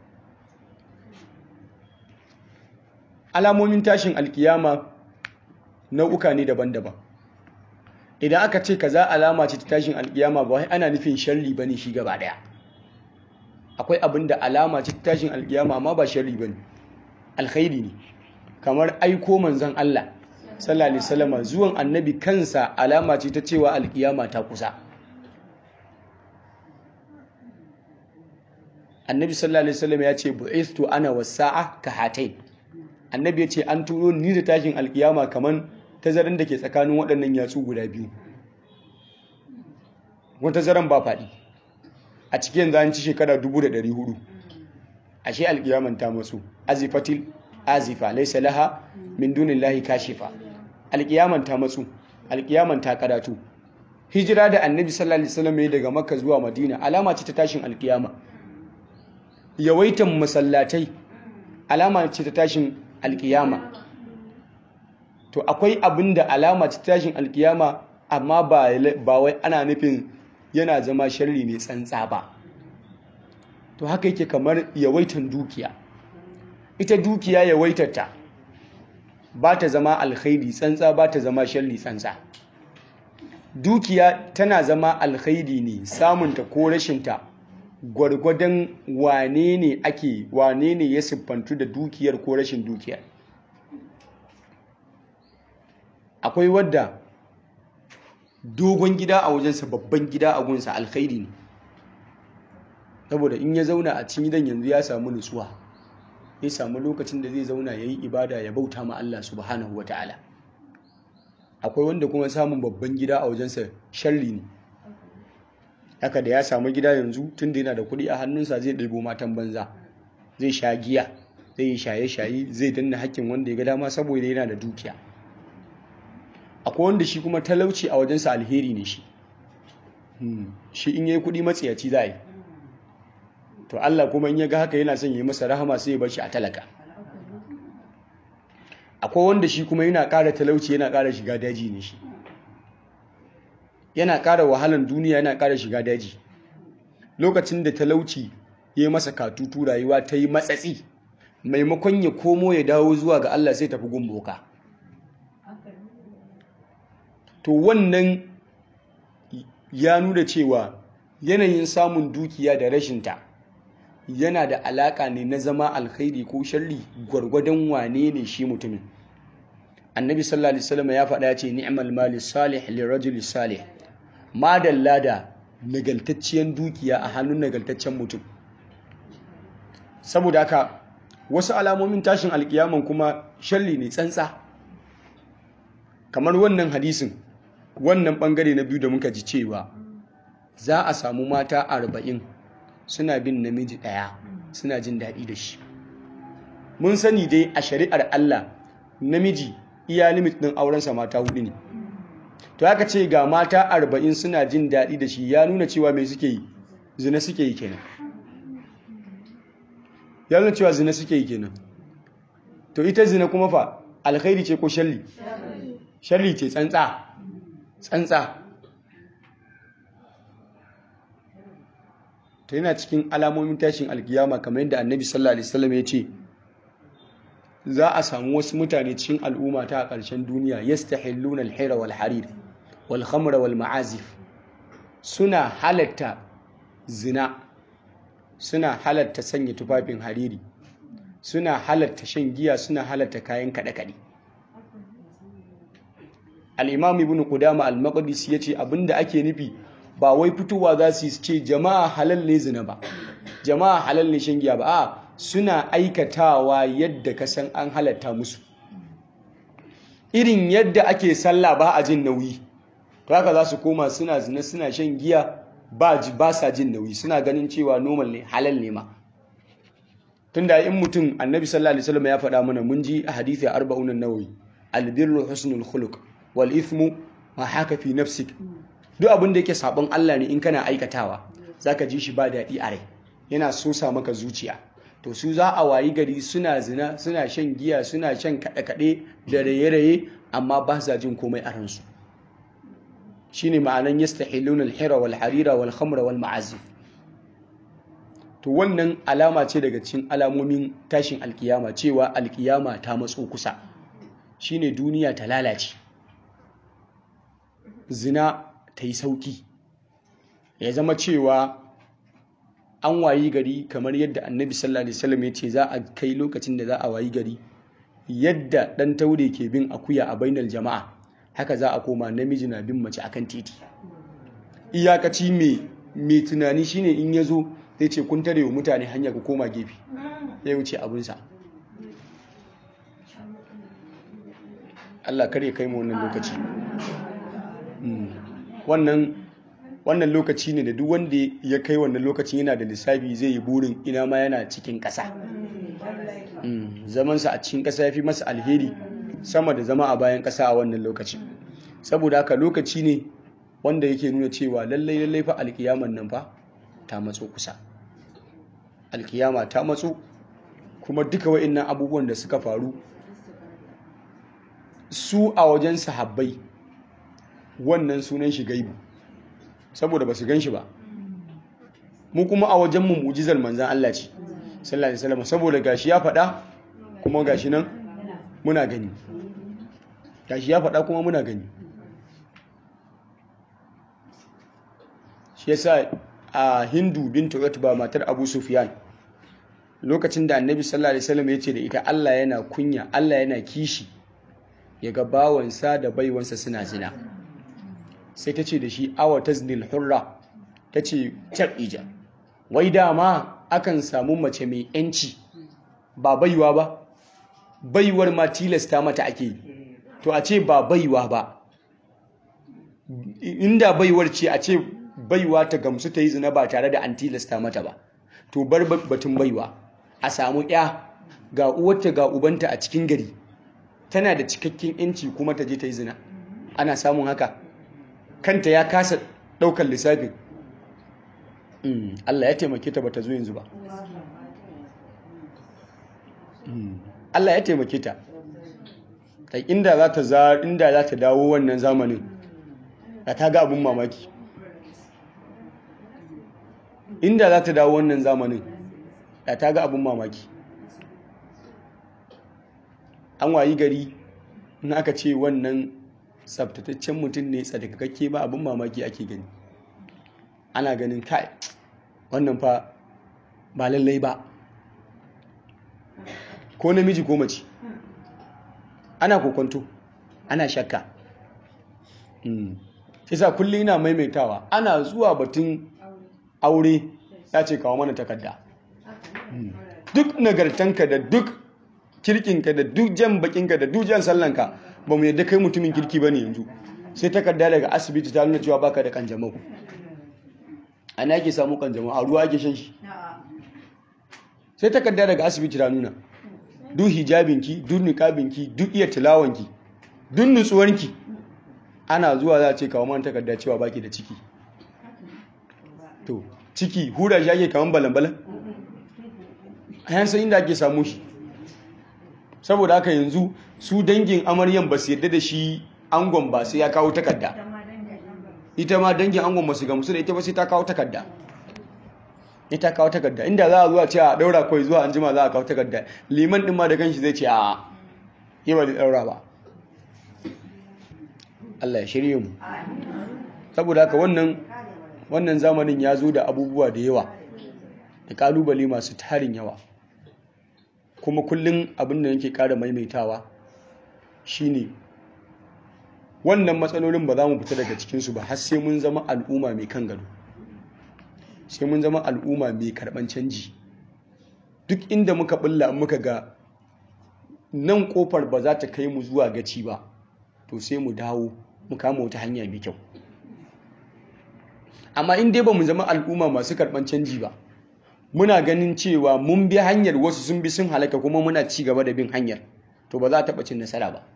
Alamomin tashin alkiyama nau'uka ne daban-daban. Idan aka ce kaza alama ce ta tashin alkiyama ba wai ana nufin sharri bane shi gaba daya. Akwai abin da alama ce ta tashin alkiyama amma ba sharri bane, alkhairi ne. Kamar aiko manzon Allah sallallahu alaihi wasallam, zuwan annabi kansa alama ce ta cewa alkiyama ta kusa. Annabi sallallahu alaihi wasallam ya ce bu'istu ana was-sa'a ka hatain. Annabi ya ce an turo ni da tashin alkiyama kaman tazaran da ke tsakanin waɗannan yatsu guda biyu. Wata tazaran ba faɗi. A cikin yanzu an ci shekara dubu da ɗari hudu. Ashe alkiyaman ta matsu. Azifatil azifa laysa laha min dunillahi kashifa. Alkiyaman ta matsu. Alkiyaman ta karatu. Hijira da Annabi sallallahu alaihi wasallam ya daga Makka zuwa Madina alama ce ta tashin alkiyama. Yawaitan masallatai alama ce ta tashin alkiyama. To akwai abin da alama ce ta tashin alkiyama amma ba wai ana nufin yana zama sharri ne tsantsa ba. To haka yake kamar yawaitan dukiya. Ita dukiya yawaitarta ba ta zama alkhairi tsantsa, ba ta zama sharri tsantsa. Dukiya tana zama alkhairi ne samunta ko rashinta gwargwadon wane ne ake wane ne ya siffantu da dukiyar ko rashin dukiyar. Akwai wadda dogon gida a wajensa, babban gida a gunsa alkhairi ne, saboda in ya zauna a cikin gidan yanzu ya samu nutsuwa, ya samu lokacin da zai zauna ya yi ibada ya bauta ma Allah subhanahu wa ta'ala. Akwai wanda kuma samun babban gida a wajensa sharri ne. Haka da ya samu gida yanzu tun da yana da kuɗi a hannunsa zai ɗaibo matan banza, zai sha giya, zai yi shaye-shaye, zai danna hakkin wanda ya ga dama saboda yana da dukiya. Akwai wanda shi kuma talauci a wajensa alheri ne shi. Shi in yayi kuɗi matsiyaci za a yi. To Allah kuma in ya ga haka yana son yi masa rahama sai ya bar shi a talaka. Akwai wanda shi kuma yana ƙara talauci yana ƙara shiga daji ne shi. Yana ƙara wahalan duniya yana ƙara shiga daji. Lokacin da talauci ya yi masa katutu rayuwa ta yi matsatsi, maimakon ya komo ya dawo zuwa ga Allah sai tafi gumboka. To wannan ya nuna cewa yanayin samun dukiya da rashinta yana da alaƙa ne na zama alkhairi ko sharri gwargwadon wane ne shi mutumin. Annabi sallallahu alaihi wasallam ya faɗa ce ni'mal mali salih li rajuli salih. Madalla da nagaltacciyar dukiya a hannun nagaltaccen mutum. Saboda haka wasu alamomin tashin alkiyaman kuma sharri ne tsantsa. Kamar wannan hadisin, wannan bangare na biyu da muka ji cewa za a samu mata arba'in suna bin namiji ɗaya suna jin daɗi da shi. Mun sani dai a shari'ar Allah namiji iya limit ɗin aurensa mata hudu ne. To aka ce ga mata arba'in suna jin daɗi da shi ya nuna cewa mai suke yi? Zina suke yi kenan. Ya nuna cewa zina suke yi kenan. To ita zina kuma fa alkhairi ce ko sharri? Sharri ce tsantsa. Tsantsa. To yana cikin alamomin tashin alkiyama kamar yadda Annabi sallallahu alaihi wasallam ya ce za a samu wasu mutane cikin al'umma ta a ƙarshen duniya yastahilluna al-hira wal harir wal khamra wal ma'azif, suna halatta zina, suna halatta sanya tufafin hariri, suna halatta shan giya, suna halatta kayan kaɗe-kaɗe. Al-Imam Ibn Qudama al-Maqdisi yace abinda ake nufi ba wai fitowa za su ce jama'a halal ne zina ba, jama'a halal ne shan giya ba, a suna aikatawa yadda ka san an halatta musu. Irin yadda ake sallah ba a jin nauyi, to haka za su koma suna zina suna shan giya ba ba sa jin nauyi, suna ganin cewa normal ne, halal ne ma. Tunda in mutum Annabi sallallahu alaihi wasallam ya faɗa mana, mun ji a hadisi arba'un an-nawawi, al-birru husnul khuluq wal ithmu ma haka fi nafsik. Duk abin da yake sabon Allah ne in kana aikatawa zaka ji shi ba daɗi a rai, yana sosa maka zuciya. To su za a wayi gari suna zina, suna shan giya, suna shan kaɗe-kaɗe da raye-raye amma ba sa jin komai a ransu shine ma'anan yastahiluna al-hira wal harira wal khamra wal ma'azif. To wannan alama ce daga cikin alamomin tashin alkiyama cewa alkiyama ta matso kusa shine duniya ta lalace, zina ta yi sauki, ya zama cewa an wayi gari kamar yadda annabi sallallahu alaihi wasallam ya ce za a kai lokacin da za a wayi gari yadda dan taure ke bin akuya a bainar jama'a haka za a koma namiji na bin mace akan titi. Iyakaci mai mai tunani shine in yazo zai ce kun tare wa mutane hanya ku koma gefe, ya wuce abinsa. Allah kar ya kai mu wannan lokaci. Wannan wannan lokaci ne da duk wanda ya kai wannan lokacin yana da lissafi zai yi burin ina ma yana cikin ƙasa. Zamansa a cikin ƙasa ya fi masa alheri sama da zama a bayan ƙasa a wannan lokaci. Saboda haka lokaci ne wanda yake nuna cewa lallai lallai fa alkiyaman nan fa ta matso kusa. Alkiyama ta matso kuma duka wa'annan abubuwan da suka faru su a wajen sahabbai wannan sunan shi gaibu saboda ba su gan shi ba. Mu kuma a wajen mu mu'jizar manzan Allah ce sallallahu alaihi wasallam saboda gashi ya faɗa kuma gashi nan muna gani. Gashi ya faɗa kuma muna gani. Shi yasa a Hindu bintu Utba matar Abu Sufyan lokacin da Annabi sallallahu alaihi wasallam ya ce da ita Allah yana kunya, Allah yana kishi ya ga bawansa da baiwansa suna zina, sai ta ce da shi awa taznil hurra, ta ce ija wai dama akan samu mace mai yanci ba baiwa ba, baiwar ma tilasta mata ake yi, to a ce ba baiwa ba, inda baiwar ce a ce baiwa ta gamsu ta yi zina ba tare da an tilasta mata ba, to bar batun baiwa a samu ya ga uwarta ga ubanta a cikin gari tana da cikakken yanci kuma ta je ta yi zina, ana samun haka? Kanta ya kasa ɗaukar lissafin. Allah ya taimake ta bata zo yanzu ba. Allah ya taimake ta. Kai inda za ta za inda za ta dawo wannan zamanin da ta ga abun mamaki. Inda za ta dawo wannan zamanin da ta ga abun mamaki. An wayi gari in aka ce wannan tsabtataccen mutum ne tsadakakke ba abin mamaki ake gani. Ana ganin kai wannan fa ba lallai ba, ko namiji ko mace ana kokonto, ana shakka. Isa kullum ina maimaitawa ana zuwa batun aure ya ce kawo mana takarda. Duk nagartanka da duk kirkinka da duk jan bakinka da duk jan sallanka ba mu yadda kai mutumin kirki ba ne yanzu, sai takarda daga asibiti ta nuna cewa baka da kanjamau. Ana ake samu kanjamau a ruwa ake shan shi. Sai takarda daga asibiti ta nuna duk hijabinki, duk niqabinki, duk iya tilawanki, duk nutsuwarki, ana zuwa za a ce kawo mana takarda cewa baki da ciki. To ciki hura shi ake kaman balan-balan, a yan san inda ake samu shi. Saboda haka yanzu su dangin amaryan ba su yadda da shi angon ba sai ya kawo takarda, ita ma dangin angon ba su gamsu da ita ba sai ta kawo takarda. Ita kawo takarda inda za a zuwa ce a daura kawai zuwa an jima za a kawo takarda, liman din ma da kanshi zai ce a yi ba da daura ba. Allah ya shirye mu. Saboda haka wannan wannan zamanin ya zo da abubuwa da yawa da kalubale masu tarin yawa, kuma kullum abin da yake ƙara maimaitawa shine wannan matsalolin ba za mu fita daga cikinsu ba har sai mun zama al'umma mai kan gado, sai mun zama al'umma mai karɓan canji. Duk inda muka bulla muka ga nan kofar ba za ta kai mu zuwa gaci ba, to sai mu dawo mu kama wata hanya mai kyau. Amma in dai ba mu zama al'umma masu karɓan canji ba, muna ganin cewa mun bi hanyar wasu sun bi sun halaka kuma muna ci gaba da bin hanyar, to ba za a taɓa cin nasara ba.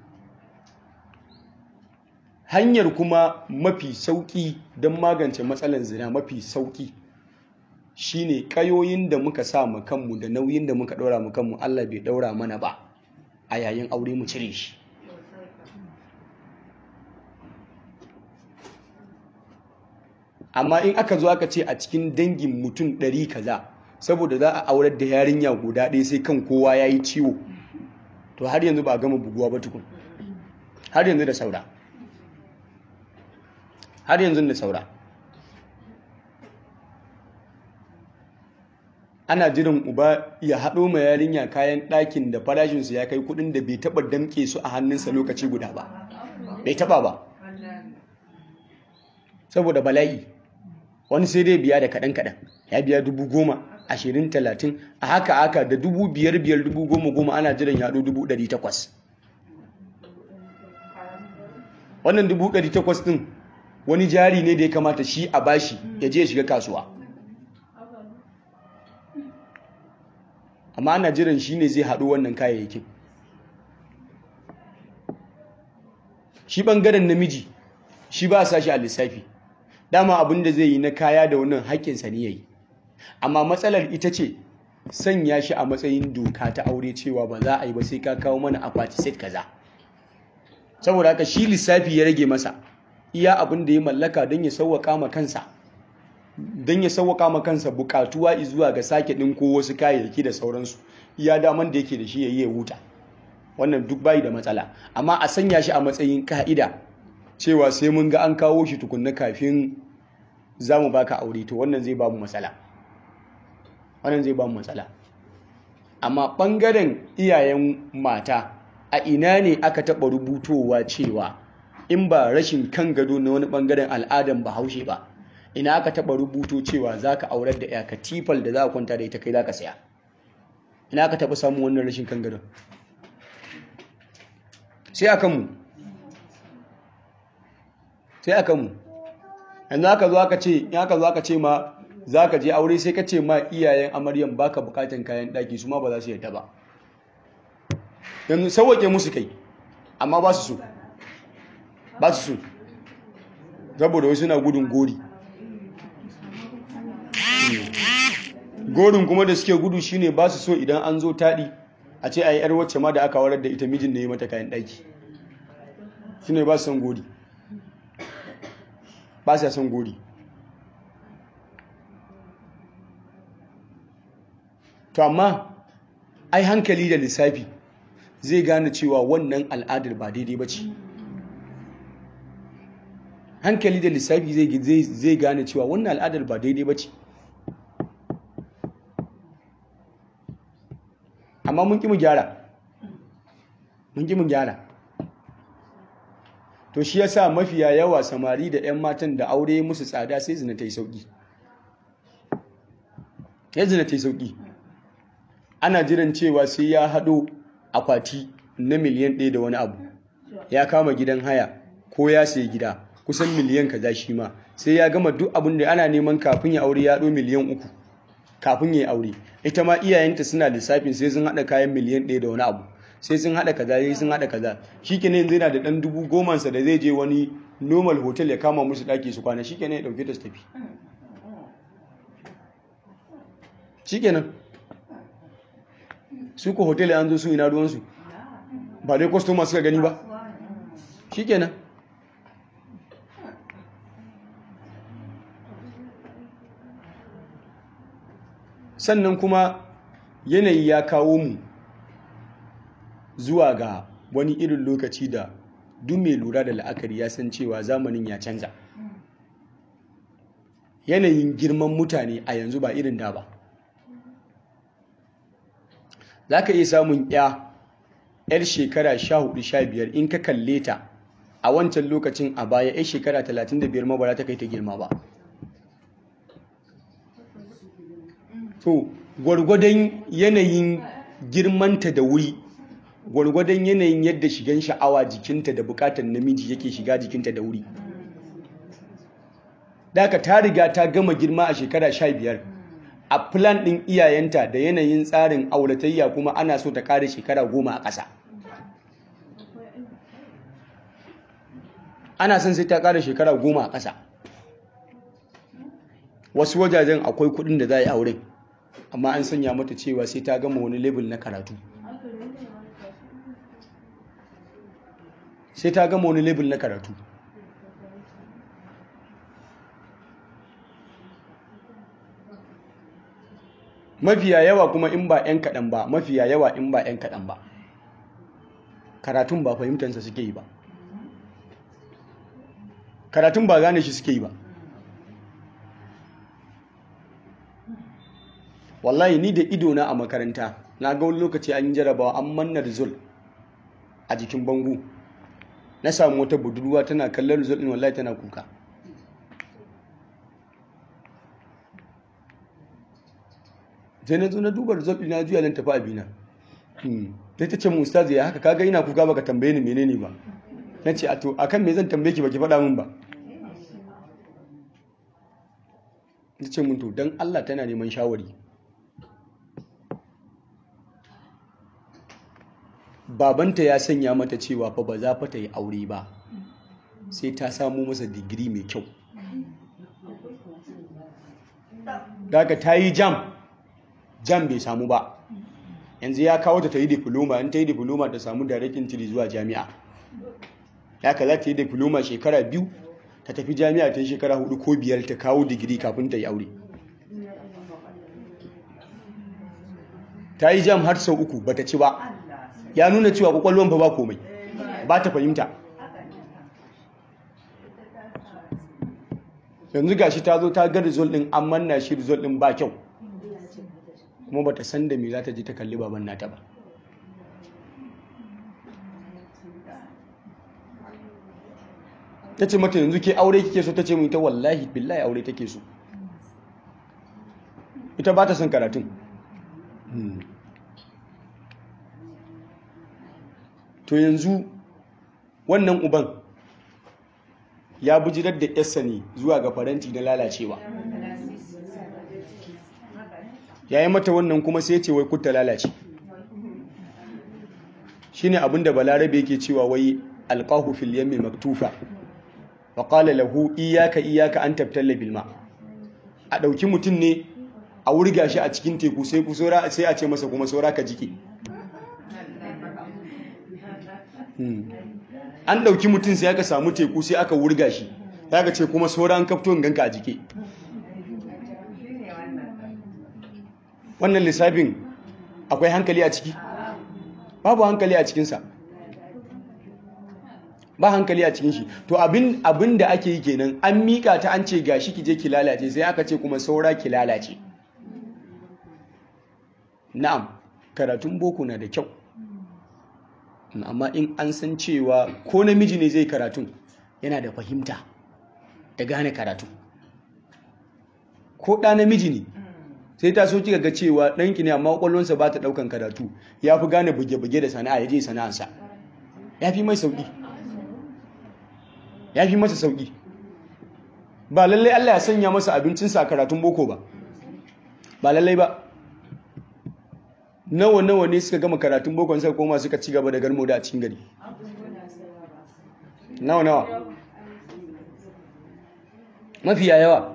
Hanyar kuma mafi sauƙi don magance matsalar zina mafi sauƙi shine ƙayoyin da muka sa mu kanmu da nauyin da muka ɗaura mu kanmu Allah bai ɗaura mana ba a yayin aure mu cire shi. amma in aka zo aka ce a cikin dangin mutum ɗari kaza saboda za a aurar da yarinya guda ɗaya sai kan kowa ya yi ciwo, to har yanzu ba a gama buguwa ba tukun, har yanzu da saura har yanzu da saura ana jiran uba ya haɗo ma yarinya kayan ɗakin da farashinsu ya kai kuɗin da bai taɓa damƙe su a hannunsa lokaci guda ba, bai taɓa ba, saboda bala'i. Wani sai dai biya da kaɗan-kaɗan, ya biya dubu goma ashirin talatin a haka haka da dubu biyar biyar dubu goma goma ana jiran yaɗo dubu ɗari takwas. Wannan dubu ɗari takwas ɗin wani jari ne da ya kamata shi a bashi ya je ya shiga kasuwa, amma ana jiran shi ne zai haɗo wannan kayayyakin. Shi ɓangaren namiji shi ba a sashi a lissafi, dama abin da zai yi na kaya da wannan haƙƙinsa ne ya yi, amma matsalar ita ce sanya shi a matsayin doka ta aure cewa ba za a yi ba sai ka kawo mana akwati set kaza. Saboda haka shi lissafi ya rage masa iya abin da ya mallaka don ya sauwaƙa ma kansa don ya sauwaƙa ma kansa buƙatuwa zuwa ga sake ɗinko wasu kayayyaki da sauransu, iya daman da yake da shi ya yi ya huta, wannan duk bayi da matsala. Amma a sanya shi a matsayin ka'ida cewa sai mun ga an kawo shi tukunna kafin za mu baka aure, to wannan zai ba mu matsala wannan zai ba mu matsala. Amma ɓangaren iyayen mata, a ina ne aka taɓa rubutowa cewa in ba rashin kan gado na wani ɓangaren al'adan bahaushe ba, ina aka taɓa rubuto cewa za ka aurar da ya katifal da za a kwanta da ita kai za ka saya? Ina aka taɓa samun wannan rashin kan gadon? sai a kanmu sai a kanmu yanzu aka zo aka ce aka zo aka ce ma za ka je aure sai ka ce ma iyayen amaryan baka bukatan kayan ɗaki, su ma ba za su yarda ba. yanzu sauwake musu kai, amma ba su so ba su so saboda wasu suna gudun gori gorin kuma da suke gudu shine ba su so idan an zo taɗi a ce a yi yar wacce ma da aka warar da ita mijin da ya mata kayan ɗaki, shi ne ba su son gori ba su son gori. To amma ai hankali da lissafi zai gane cewa wannan al'adar ba daidai ba ce. Hankali da lissafi zai gane cewa wannan al'adar ba daidai ba ce. Amma mun ƙi mu gyara. Mun ƙi mu gyara. To shi yasa mafiya yawa samari da 'yan matan da aure musu tsada sai zina ta yi sauƙi. Ya zina ta yi sauƙi. Ana jiran cewa sai ya haɗo akwati na miliyan ɗaya da wani abu, ya kama gidan haya ko ya sayi gida kusan miliyan kaza shi ma, sai ya gama duk abin da ana neman kafin ya aure ya haɗo miliyan uku kafin ya yi aure. Ita ma iyayenta suna lissafin sai sun haɗa kayan miliyan ɗaya da wani abu, sai sun haɗa kaza sai sun haɗa kaza. Shi kenan yanzu yana da ɗan dubu gomansa da zai je wani normal hotel ya kama musu ɗaki su kwana, shi kenan ya ɗauke ta su tafi. Shi kenan su ko hotel an zo su ina ruwansu, ba dai kwastoma suka gani ba, shi kenan. Sannan kuma yanayi ya kawo mu zuwa ga wani irin lokaci da duk mai lura da la'akari ya san cewa zamanin ya canza. Yanayin girman mutane a yanzu ba irin da ba. Za ka iya samun ya yar shekara sha hudu sha biyar in ka kalle ta a wancan lokacin a baya yar shekara talatin da biyar ma ba za ta kai ta girma ba. To gwargwadon yanayin girmanta da wuri, gwargwadon yanayin yadda shigan sha'awa jikinta da bukatar namiji yake shiga jikinta da wuri. Daka ta riga ta gama girma a shekara sha biyar, a plan ɗin iyayenta da yanayin tsarin auratayya kuma ana so ta ƙara shekara goma a ƙasa. Ana son sai ta ƙara shekara goma a ƙasa. Wasu wajajen akwai kuɗin da za a yi auren, amma an sanya mata cewa sai ta gama wani level na karatu. Sai ta gama wani level na karatu. mafiya yawa kuma in ba 'yan kaɗan ba mafiya yawa in ba 'yan kaɗan ba karatun ba fahimtansa suke yi ba karatun ba gane shi suke yi ba wallahi ni da idona a makaranta na ga wani lokaci an yi jarabawa an manna result a jikin bango na samu wata budurwa tana kallon result din wallahi tana kuka sai na zo na duba result din na juya nan tafi abina sai ta ce mu ustaz ya haka kaga ina kuka baka tambaye ni menene ba na ce a to akan me zan tambaye ki baki faɗa min ba ta ce mun to dan Allah tana neman shawari babanta ya sanya mata cewa fa ba za fa ta yi aure ba sai ta samu masa digiri mai kyau daga ta yi jam jam bai samu ba yanzu ya kawo ta ta yi diploma in ta yi diploma ta samu direct entry zuwa jami'a haka za ta yi diploma shekara biyu ta tafi jami'a ta yi shekara hudu ko biyar ta kawo digiri kafin ta yi aure ta yi jam har sau uku ba ta ci ba ya nuna cewa kwakwalwan fa ba komai ba ta fahimta yanzu gashi ta zo ta ga result din an manna shi result din ba kyau kuma ba ta san da me za ta je ta kalli baban nata ba ta ce mata yanzu ke aure kike so ta ce mu ita wallahi billahi aure take so ita ba ta son karatun to yanzu wannan uban ya bujirar da yarsa ne zuwa ga faranti na lalacewa ya yi mata wannan kuma sai ce wai kutta lalace shi ne abinda balarabe yake cewa wai alƙahu fil yammi maktufa wa qala lahu iyaka iyaka an tabtalla bil ma a ɗauki mutum ne a wurga shi a cikin teku sai ku saura sai a ce masa kuma saura ka jike an ɗauki mutum sai aka samu teku sai aka wurga shi ya ka ce kuma saura an kafto ganka a jike wannan lissafin akwai hankali a ciki babu hankali a cikinsa ba hankali a cikin shi to abin abin da ake yi kenan an mika ta an ce gashi ki je ki lalace sai aka ce kuma saura ki lalace na'am karatun boko na da kyau amma in an san cewa ko namiji ne zai karatun yana da fahimta da gane karatu ko ɗa namiji ne sai ta so kika ga cewa ɗanki ne amma ƙwallonsa ba ta ɗaukan karatu ya fi gane buge-buge da sana'a ya je sana'ansa ya fi mai sauƙi ya fi masa sauƙi ba lallai Allah ya sanya masa abincinsa a karatun boko ba ba lallai ba nawa nawa ne suka gama karatun boko sai koma suka ci gaba da garmo da a cikin gari nawa nawa mafiya yawa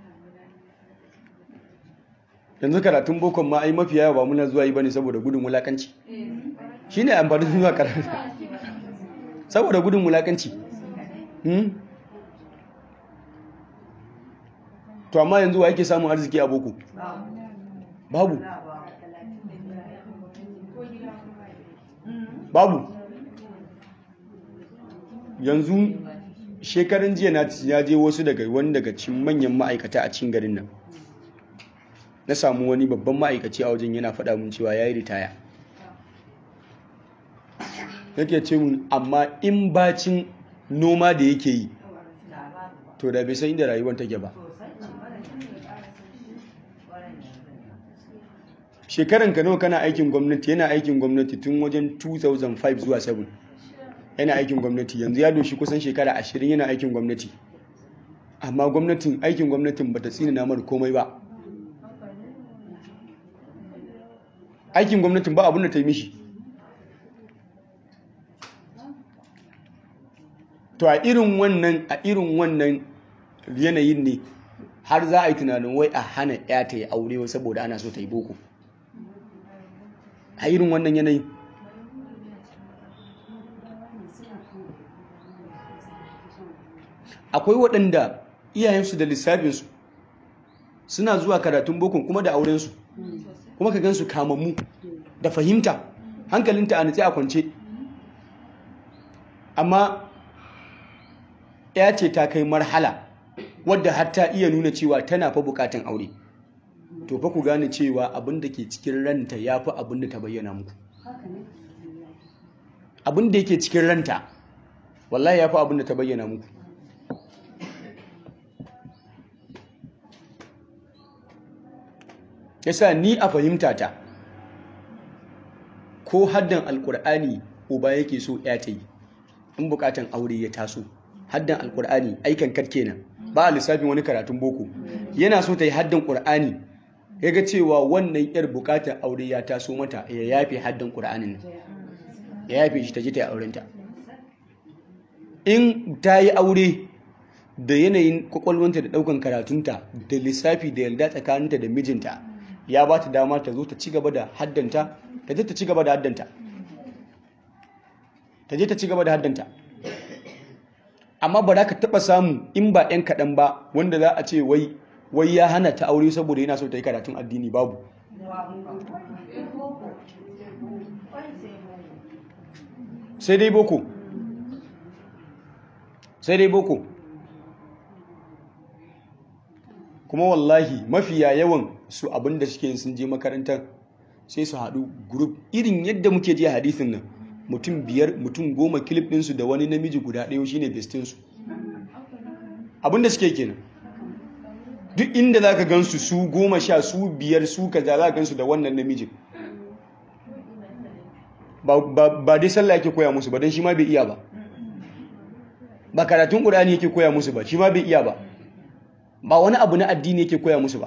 yanzu karatun bokon ma ai mafiya yawa ba muna zuwa yi bane saboda gudun wulakanci shine amfanin zuwa karatu saboda gudun wulakanci hmm? to amma yanzu wa yake samun arziki a boko babu babu yanzu shekarun jiya na ya je wasu daga wani daga cikin manyan ma'aikata a cikin garin nan na samu wani babban ma'aikaci a wajen yana faɗa mun cewa ya yi ritaya yake ce mun amma in bacin noma da yake yi to da bai san inda rayuwar take ba shekaran ka nawa kana aikin gwamnati yana aikin gwamnati tun wajen two thousand five zuwa seven yana aikin gwamnati yanzu ya doshi kusan shekara ashirin yana aikin gwamnati amma gwamnatin aikin gwamnatin bata tsina namar komai ba aikin gwamnatin ba abin da ta yi mishi to a irin wannan a irin wannan yanayin ne har za a yi tunanin wai a hana ya ta yi aure saboda ana so ta yi boko a irin wannan yanayin akwai waɗanda iyayensu da lissafinsu suna zuwa karatun boko kuma da aurensu kuma ka gansu kamammu da fahimta, hankalinta a nutse a kwance. Amma ya ce ta kai marhala wadda har ta iya nuna cewa tana fa bukatan aure, to fa ku gane cewa abin da ke cikin ranta ya fi abin da ta bayyana muku. Abin da yake cikin ranta wallahi ya fi abin da ta bayyana muku. Yasa ni a fahimta ta, ko haddan alkur'ani uba yake so ya ta yi in bukatan aure ya taso, haddan alkur'ani aikan kat kenan, ba a lissafin wani karatun boko, yana so ta yi haddan qur'ani, ya ga cewa wannan yar bukatan aure ya taso mata, ya yafe haddan qur'anin nan, ya yafe shi ta je ta yi aurenta. In ta yi aure da yanayin kwakwalwanta da daukan karatunta da lissafi da yarda tsakaninta da mijinta ya ba ta dama ta zo ta ci gaba da haddanta, ta je ta ci gaba da haddanta, ta je ta ci gaba da haddanta. Amma ba za ka taɓa samu in ba 'yan kaɗan ba wanda za a ce wai wai ya hana ta aure saboda yana so ta yi karatun addini, babu. Sai dai boko, sai dai boko. Kuma wallahi mafiya yawan su abinda suke sun je makarantar sai su haɗu group irin yadda muke ji a hadisin nan, mutum biyar mutum goma kilif ɗinsu da wani namiji guda ɗaya shine bestinsu. Abinda suke kenan, duk inda za ka gansu su goma sha su biyar su kaza za ka gansu da wannan namijin. Ba dai sallah yake koya musu ba don shi ma bai iya ba, ba karatun ƙur'ani yake koya musu ba, shi ma bai iya ba, ba wani abu na addini yake koya musu ba.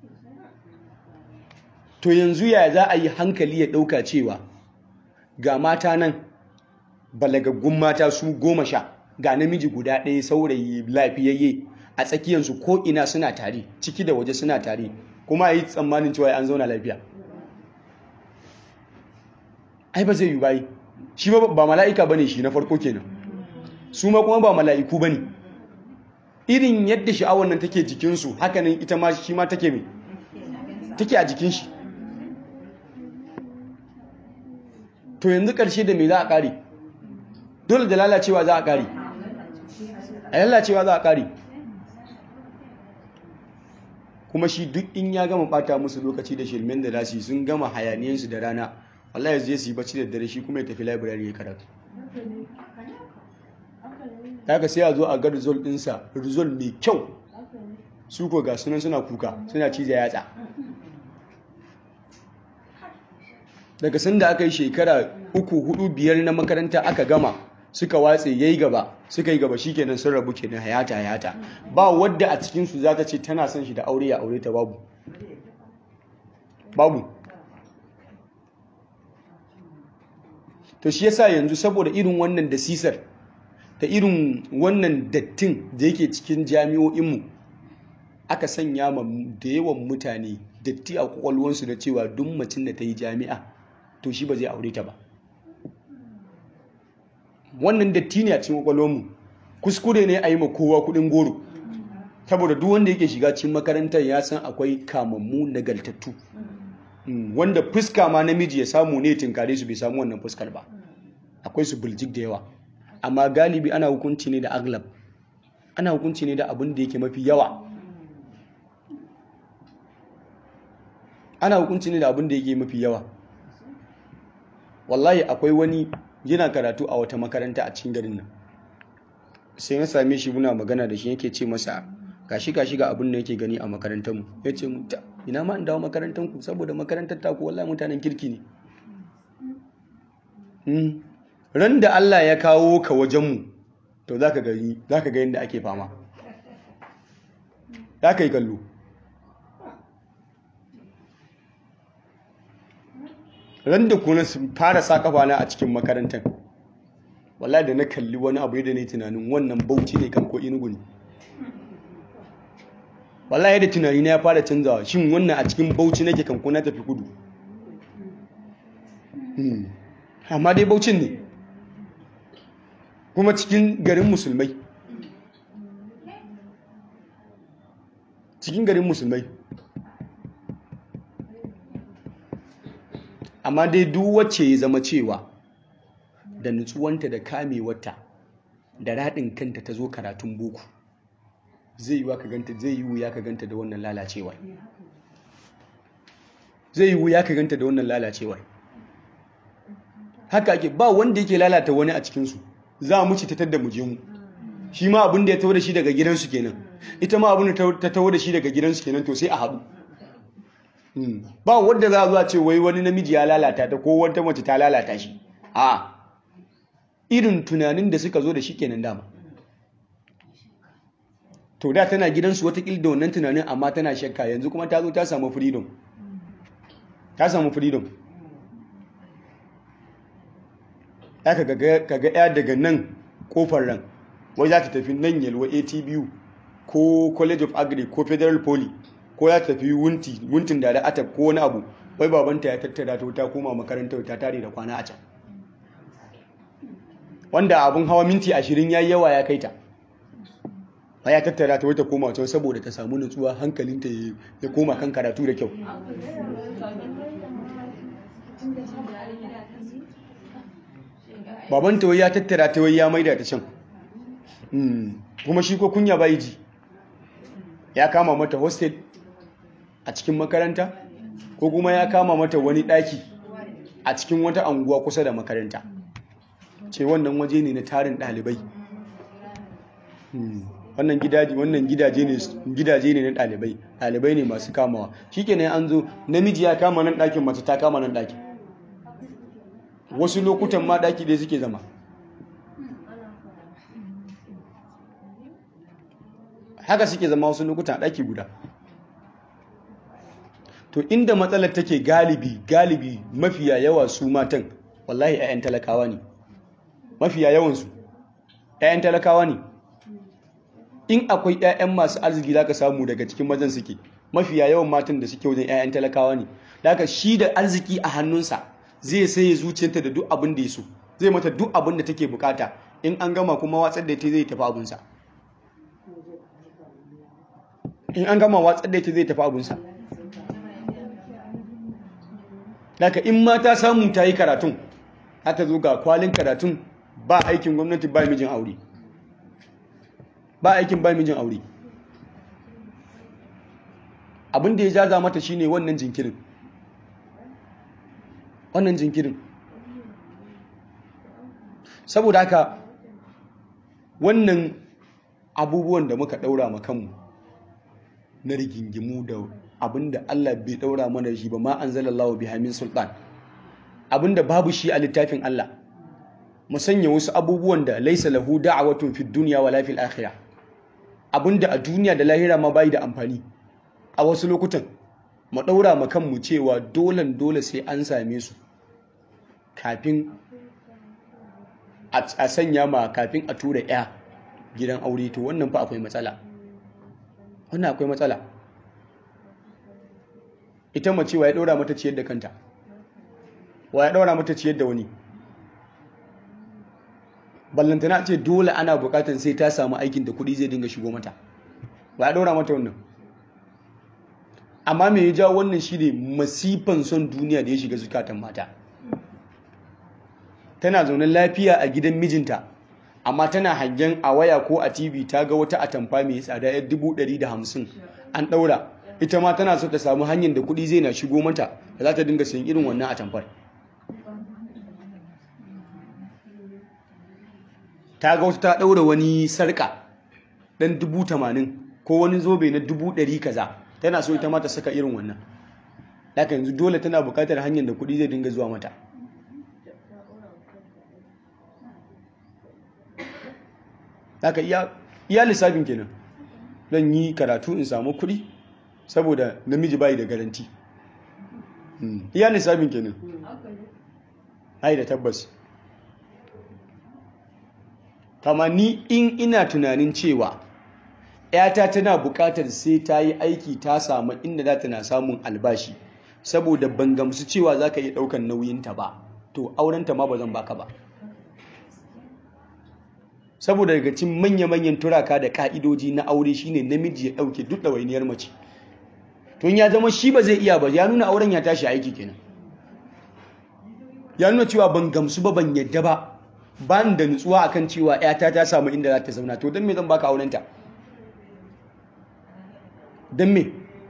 To yanzu ya za a yi hankali ya ɗauka cewa ga mata nan balagaggun mata su goma sha, ga namiji guda ɗaya saurayi lafiyayye a tsakiyarsu ko ina suna tare, ciki da waje suna tare, kuma yi tsammanin cewa an zauna lafiya? Ai ba zai yi bayi. Shi ba mala'ika bane, shi na farko kenan, su ma kuma ba mala'iku bane. Irin yadda sha'awar nan take jikinsu hakanan ita ma shi ma take mai take a jikin shi. To yanzu ƙarshe da me za a ƙare? Dole da lalacewa za a ƙare, a lalacewa za a ƙare. Kuma shi duk in ya gama ɓata musu lokaci da shirmen da lasi sun gama hayaniyansu da rana, wallahi zai su yi bacci da dare, shi kuma ya tafi library ya karatu. Haka sai a zo a ga result ɗinsa, result mai kyau, su ko ga sunan suna kuka suna ciza yatsa. Daga sanda aka yi shekara uku hudu biyar na makaranta aka gama suka watse yayi gaba suka yi gaba, shikenan sun rabu kenan, hayata hayata. Ba wadda a cikinsu za ta ce tana son shi da aure ya aure ta, babu babu. To shi yasa yanzu saboda irin wannan dasisar ta irin wannan dattin da yake cikin jami'o'inmu, aka sanya ma da yawan mutane datti a kwakwalwansu da cewa duk macin da ta yi jami'a to shi ba zai aure ta ba. Wannan datti ne a cikin kwakwalwanmu. Kuskure ne a yi ma kowa kudin goro, saboda duk wanda yake shiga cikin makarantar ya san akwai kamammu nagartattu, wanda fuska ma namiji ya samu ne tinkare su bai samu wannan fuskar ba. Akwai su biljik da yawa, amma galibi ana hukunci ne da aglab, ana hukunci ne da abin da yake mafi yawa, ana hukunci ne da abin da yake mafi yawa. Wallahi akwai wani yana karatu a wata makaranta a cikin garin nan, sai na same shi muna magana da shi, yake ce masa gashi gashi ga abin da yake gani a makarantarmu. Ya ce mu ta ina ma in dawo makarantarku, saboda makarantar taku wallahi mutanen kirki ne. Ran da Allah ya kawo ka wajenmu to za ka gani, za ka ga yadda ake fama, za ka yi kallo. Ran da kuna fara sa kafana a cikin makarantar, wallahi da na kalli wani abu yadda ne tunanin wannan Bauchi ne kan ko Enugu ne. Wallahi yadda tunani na ya fara canzawa, shin wannan a cikin Bauchi nake kan ko na tafi kudu. Amma dai Bauchin ne, kuma cikin garin musulmai, cikin garin musulmai. amma dai duk wacce ya zama cewa da nutsuwanta da kamewarta da raɗin kanta ta zo karatun boko zai yi ka ganta zai yi wuya ka ganta da wannan lalacewar zai yi wuya ka ganta da wannan lalacewar haka ake ba wanda yake lalata wani a cikinsu za mu ci ta da mu je mu shi ma abin da ya tawo da shi daga gidansu kenan ita ma abin da ta tawo da shi daga gidansu kenan to sai a haɗu ba wanda za a zuwa ce wai wani namiji ya lalata ta ko wata mace ta lalata shi a irin tunanin da suka zo da shi kenan dama to da tana gidansu watakil da wannan tunanin amma tana shakka yanzu kuma ta zo ta samu freedom ta samu freedom ya kaga ya daga nan kofar ran wai za ta tafi nan yalwa A T B U ko College of Agri ko Federal Poly ko ya tafi wunti wuntin da da atab ko wani abu wai babanta ya tattara ta ta koma makarantar ta tare da kwana a can wanda abun hawa minti ashirin yayi yawa ya kai ta ba ya tattara ta wata koma can saboda ta samu nutsuwa hankalinta ya koma kan karatu da kyau babanta wai ya tattara ta wai ya maida ta can kuma shi ko kunya bai ji ya kama mata hostel a cikin makaranta ko kuma ya kama mata wani daki a cikin wata anguwa kusa da makaranta ce wannan waje ne na tarin dalibai wannan gidaje wannan gidaje ne gidaje ne na dalibai dalibai ne masu kamawa shikenan an zo namiji ya kama nan dakin mace ta kama nan dakin wasu lokutan ma daki dai suke zama haka suke zama wasu lokutan daki guda to inda matsalar take galibi galibi mafiya yawa su matan wallahi ƴaƴan talakawa ne mafiya yawansu ƴaƴan talakawa ne in akwai ƴaƴan masu arziki zaka samu daga cikin mazan suke mafiya yawan matan da suke wajen ƴaƴan talakawa ne daga shi da arziki a hannunsa zai saye zuciyarta da duk abin da ya so zai mata duk abin da take bukata in an gama kuma watsar da ita zai tafi abunsa in an gama watsar da ita zai tafi abunsa daga in ma ta samu ta yi karatun haka zo ga kwalin karatun ba aikin gwamnati ba mijin aure ba aikin ba mijin aure abin da ya jaza mata shine wannan jinkirin wannan jinkirin saboda haka wannan abubuwan da muka daura ma kanmu na rigingimu da abinda Allah bai daura mana shi ba ma anzalallahu biha min sultan abinda babu shi a littafin Allah mu sanya wasu abubuwan da laisa lahu da'watun fid dunya wala fil akhirah abinda a duniya da lahira ma bai da amfani a wasu lokutan mu daura ma kanmu cewa dolan dole sai an same su kafin a sanya ma kafin a tura ya gidan aure to wannan fa akwai matsala wannan akwai matsala ita mace wa ya daura mata ciyar da kanta wa ya daura mata ciyar da wani ballantana ce dole ana bukatan sai ta samu aikin da kuɗi zai dinga shigo mata wa ya daura mata wannan amma me ya jawo wannan shi ne masifan son duniya da ya shiga zukatan mata tana zaune lafiya a gidan mijinta amma tana hangen a waya ko a tv ta ga wata atamfa mai tsada yar dubu ɗari da hamsin an ɗaura ita ma tana so ta samu hanyar da kuɗi zai na shigo mata da za ta dinga sayan irin wannan atamfar ta ga wata ta ɗaura wani sarƙa ɗan dubu tamanin ko wani zobe na dubu ɗari kaza tana so ita ma ta saka irin wannan haka yanzu dole tana buƙatar hanyar da kuɗi zai dinga zuwa mata haka iya lissafin kenan zan yi karatu in samu kuɗi saboda namiji bai da garanti iya lissafin kenan hai da tabbas kama ni in ina tunanin cewa ‘yata tana buƙatar sai ta yi aiki ta samu inda za ta na samun albashi saboda ban gamsu cewa za ka iya ɗaukar nauyinta ba to aurenta ma ba zan baka ba saboda daga cikin manya-manyan turaka da ka'idoji na aure shine namiji ya ɗauke duk ɗawainiyar mace to ya zama shi ba zai iya ba ya nuna auren ya tashi aiki kenan ya nuna cewa ban gamsu ba, ban yadda ba, ba ni da nutsuwa akan cewa ‘yata ta samu inda za ta zauna, to don me zan baka aurenta? Don me?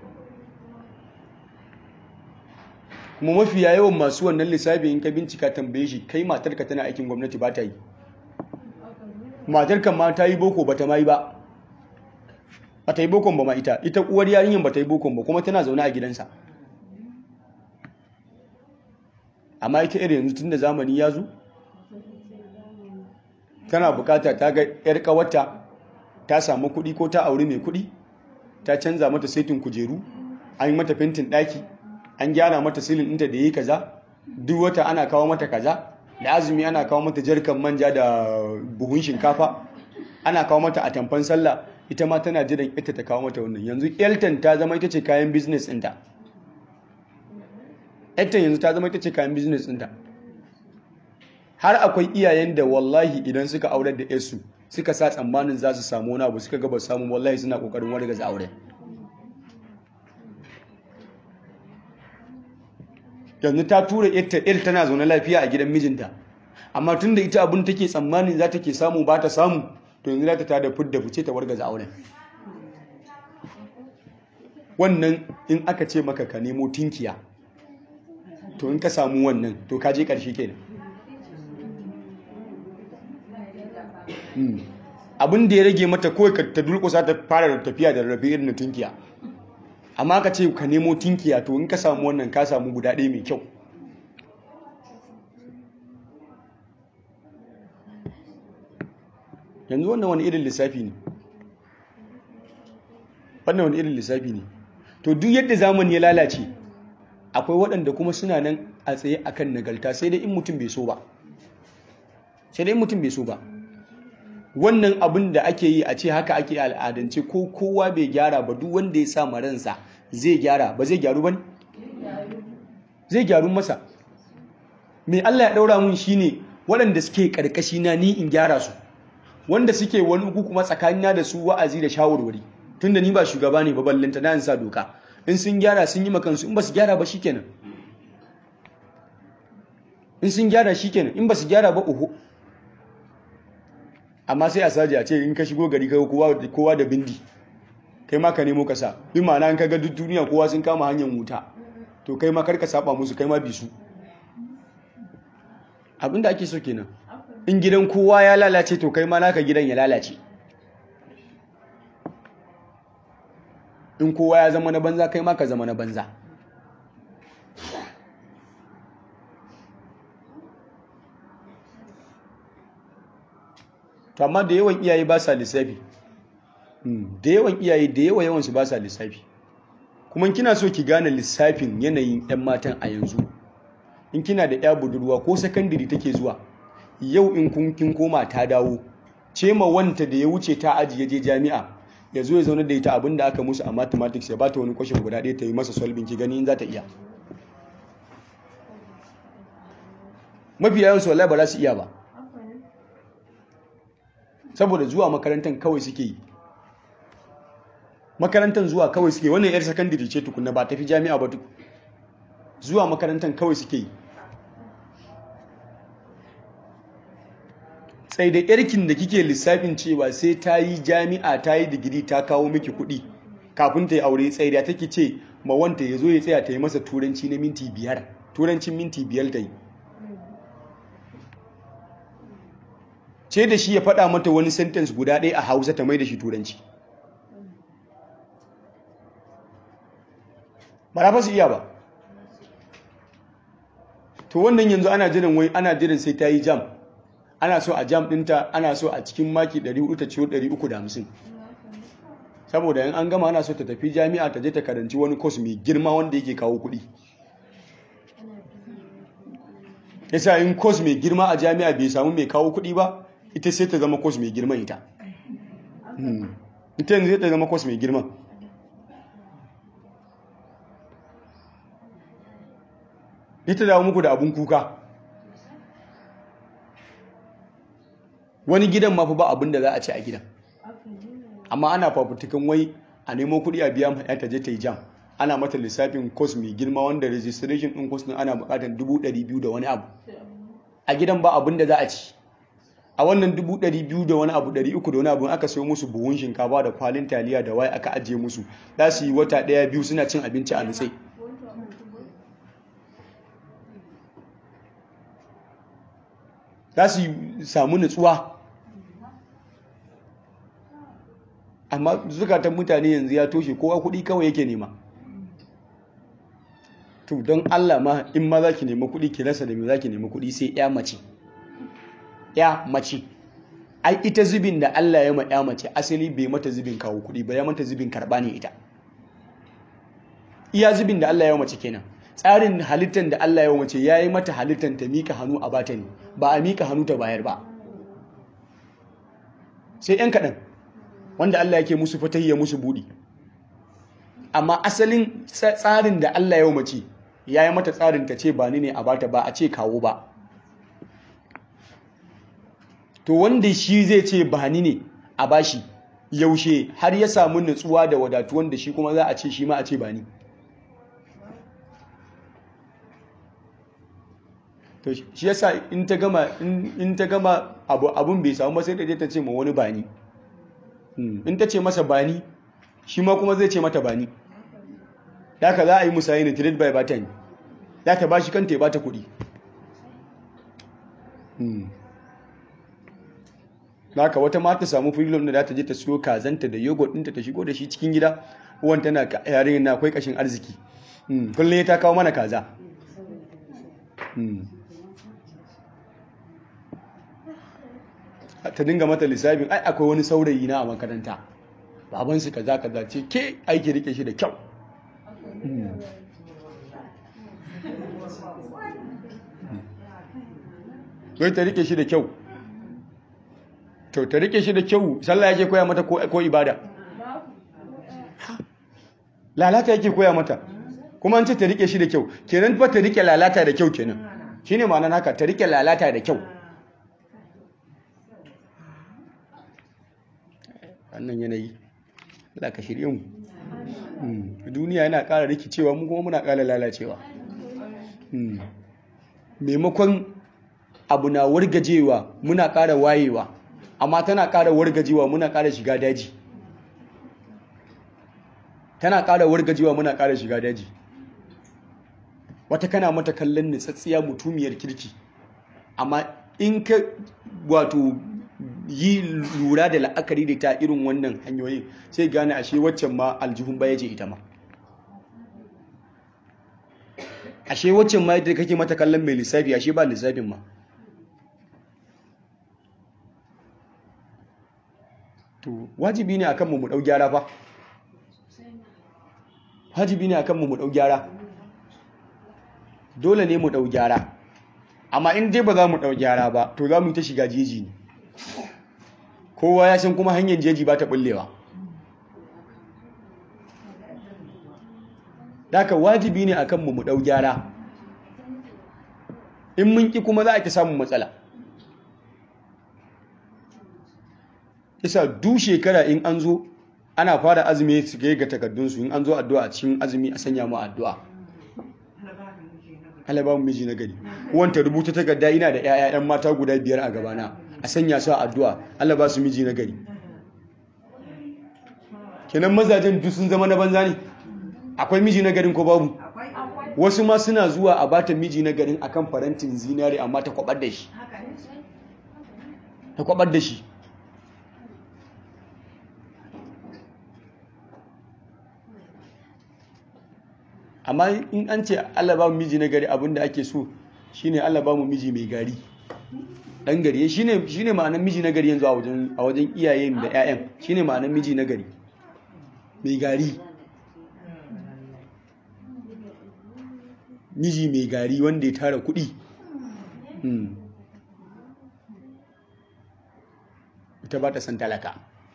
kuma mafiya yawan masu wannan lissafi in ka bincika tambaye shi, kai matarka tana aikin gwamnati ba ta yi, matarka ma ta yi boko ba ta ma yi ba, ba ta yi bokon ba ma ita ita uwar yarinyar ba ta yi bokon ba kuma tana zaune a gidansa. Amma ita irin yanzu tun da zamani ya zo tana bukata ta ga ‘yar ƙawarta ta samu kuɗi ko ta auri mai kuɗi, ta canza mata saitin kujeru, an yi mata fentin ɗaki, an gyara mata silin ɗinta da yi kaza, duk wata ana kawo mata kaza, da azumi ana kawo mata jarkan manja da buhun shinkafa, ana kawo mata atamfan sallah, ita ma tana jiran ita ta kawo mata wannan. Yanzu Elton ta zama ita ce kayan business ɗinta. Elton yanzu ta zama ita ce kayan business ɗinta. Har akwai iyayen da wallahi idan suka aurar da yarsu suka sa tsammanin za su samu wani abu suka gaba samu, wallahi suna kokarin wargaza auren. Yanzu ta tura yarta, yar tana zaune lafiya a gidan mijinta, amma tun da ita abin take tsammanin za ta ke samu ba ta samu, to yanzu za ta tada fudda fice ta wargaza auren. Wannan in aka ce maka ka nemo tinkiya, to in ka samu wannan to ka je ƙarshe kenan. Abin da ya rage mata kawai ka ta durƙusa ta fara tafiya da rarrafe irin na tinkiya, amma ka ce ka nemo tinkiya, to in ka samu wannan ka samu guda ɗaya mai kyau. Yanzu wannan wani irin lissafi ne? Wannan wani irin lissafi ne? To duk yadda zamani ya lalace, akwai waɗanda kuma suna nan a tsaye akan nagarta, sai dai in mutum bai so ba. Sai dai in mutum bai so ba. Wannan abin da ake yi a ce haka ake al'adance, ko kowa bai gyara ba, duk wanda ya sa maransa zai gyara, ba zai gyaru ba ne? Zai gyaru masa. Mai Allah ya ɗaura mun shi ne waɗanda suke ƙarƙashi na ni in gyara su, wanda suke wani uku kuma tsakanina da su wa'azi da shawarwari, tun da ni ba shugaba ne ba, ballanta na in sa doka. In sun gyara sun yi makansu, in ba su gyara ba shi kenan. In sun gyara shi kenan, in ba su gyara ba uhu. Amma sai a saji a ce in ka shigo gari kai kowa da bindi, kai ma ka nemo ka sa, bi ma'ana in ka ga duk duniya kowa sun kama hanyar wuta, to kai ma kar ka saba musu, kai ma bi su. Abin da ake so kenan. In gidan kowa ya lalace, to kai ma naka gidan ya lalace. In kowa ya zama na banza, kai ma ka zama na banza. To amma da yawan iyaye ba sa lissafi. Da yawan iyaye da yawa yawansu ba sa lissafi. Kuma kina so ki gane lissafin yanayin 'yan matan a yanzu, in kina da 'ya budurwa ko sakandiri take zuwa, yau in kun kin koma ta dawo, ce ma wanta da ya wuce ta ajiye je jami'a, ya zo ya zauna da ita abin da aka musu a mathematics, ya bata wani question guda ɗaya ta yi masa solving, ki gani in za ta iya. Mafi yawansu wallahi ba za su iya ba, saboda zuwa makarantar kawai suke yi. Makarantar zuwa kawai suke, wannan yar sakandiri ce tukunna, ba tafi jami'a ba, zuwa makarantar kawai suke yi. Sai da yarkin da kike lissafin cewa sai ta yi jami'a, ta yi digiri, ta kawo miki kuɗi kafin ta yi aure, tsaye da take ce ma wanta ya zo ya tsaya ta yi masa turanci na minti biyar, turancin minti biyar ta yi. Ce da shi ya faɗa mata wani sentence guda ɗaya a Hausa ta mai da shi turanci. Ba za su iya ba. To wannan yanzu ana jiran wai ana jiran sai ta yi jam. Ana so a jam ɗinta, ana so a cikin maki ɗari uku ta ciwo ɗari uku da hamsin. Saboda in an gama ana so ta tafi jami'a ta je ta karanci wani course mai girma wanda yake kawo kuɗi. Yasa in course mai girma a jami'a bai samu mai kawo kuɗi ba, ita sai ta zama course mai girman ita. Ita yanzu sai ta zama course mai girman. Ita dawo muku da abun kuka. Wani gidan ma fa ba abin da za a ci a gidan. Amma ana fafutukan wai a nemo kuɗi a biya mai ta je ta yi jam. ana mata lissafin course mai girma wanda registration ɗin course ɗin ana buƙatar dubu ɗari biyu da wani abu a gidan ba abin da za a ci a wannan dubu ɗari biyu da wani abu ɗari uku da wani abu aka sayo musu buhun shinkafa da kwalin taliya da wai aka ajiye musu za su yi wata ɗaya biyu suna cin abinci a nutsai za su samu nutsuwa amma zukatan mutane yanzu ya toshe kowa kuɗi kawai yake nema to don Allah ma in ma za ki nema kuɗi ki rasa da me za ki nema kuɗi sai ya mace ya mace ai ita zubin da Allah ya ma ya mace asali bai mata zubin kawo kuɗi ba ya mata zubin karɓa ne ita iya zubin da Allah ya mace kenan tsarin halittar da Allah ya mace ya yi mata halittar ta mika hannu a bata ne ba a mika hannu ta bayar ba sai ‘yan kaɗan wanda Allah yake musu fatahiyya musu buɗi amma asalin tsarin da Allah ya mace ya yi mata tsarin ta ce ba ni ne a bata ba a ce kawo ba to wanda shi zai ce ba ni ne a bashi yaushe har ya samu nutsuwa da wadatuwan da shi kuma za a ce shi ma a ce ba ni to shi yasa in ta gama in ta gama abu abun bai samu ba sai ta je ta ce ma wani bani in ta ce masa bani shi ma kuma zai ce mata bani haka za a yi musayi ne trade by barter za ta bashi kanta ya bata kuɗi haka wata ma ta samu freedom da za ta je ta siyo kazanta da yogurt ɗinta ta shigo da shi cikin gida uwan tana yarinyar na akwai kashin arziki kullum ta kawo mana kaza ta dinga mata lissafin ai akwai wani saurayi na a makaranta babansu kaza kaza ce ke aiki rike shi da kyau wai ta rike shi da kyau to ta rike shi da kyau sallah yake koya mata ko ibada lalata yake koya mata kuma an ce ta rike shi da kyau kenan fa ta rike lalata da kyau kenan shine ma'anar haka ta rike lalata da kyau wannan yanayi Allah ka shirye mu duniya yana ƙara rikicewa mu kuma muna ƙara lalacewa maimakon abu na wargajewa muna ƙara wayewa amma tana ƙara wargajewa muna ƙara shiga daji tana ƙara wargajewa muna ƙara shiga daji wata kana mata kallon nitsatsiya mutumiyar kirki amma in ka wato yi lura da la'akari da ta irin wannan hanyoyin sai gane ashe waccan ma aljihun baya ce ita ma ashe waccan ma da kake mata kallon mai lissafi ashe ba lissafin ma to wajibi ne akan mu mu dau gyara fa wajibi ne akan mu mu dau gyara dole ne mu dau gyara amma in dai ba za mu dau gyara ba to za mu yi ta shiga jeji ne kowa ya san kuma hanyar jeji ba ta bullewa daga wajibi ne akan mu mu dau gyara in mun ki kuma za a ki samun matsala isa du shekara in an zo ana fara azumi su ga ga takaddunsu in an zo addu'a a cikin azumi a sanya mu addu'a Allah ba mu miji na gari wanta rubuta takarda ina da ƴaƴa ƴan mata guda biyar a gabana a sanya su a addu'a Allah ba su miji na gari kenan mazajen duk sun zama na banza ne akwai miji na garin ko babu wasu ma suna zuwa a bata miji na garin akan farantin zinare amma ta kwabar da shi ta kwabar da shi amma in an ce Allah ba mu miji na gari abinda ake so shine Allah ba mu miji mai gari dan gari shine shine ma'anar miji na gari yanzu a wajen a wajen iyayen da ƴaƴan shine ma'anar miji na gari mai gari miji mai gari wanda ya tara kuɗi ita ba ta san talaka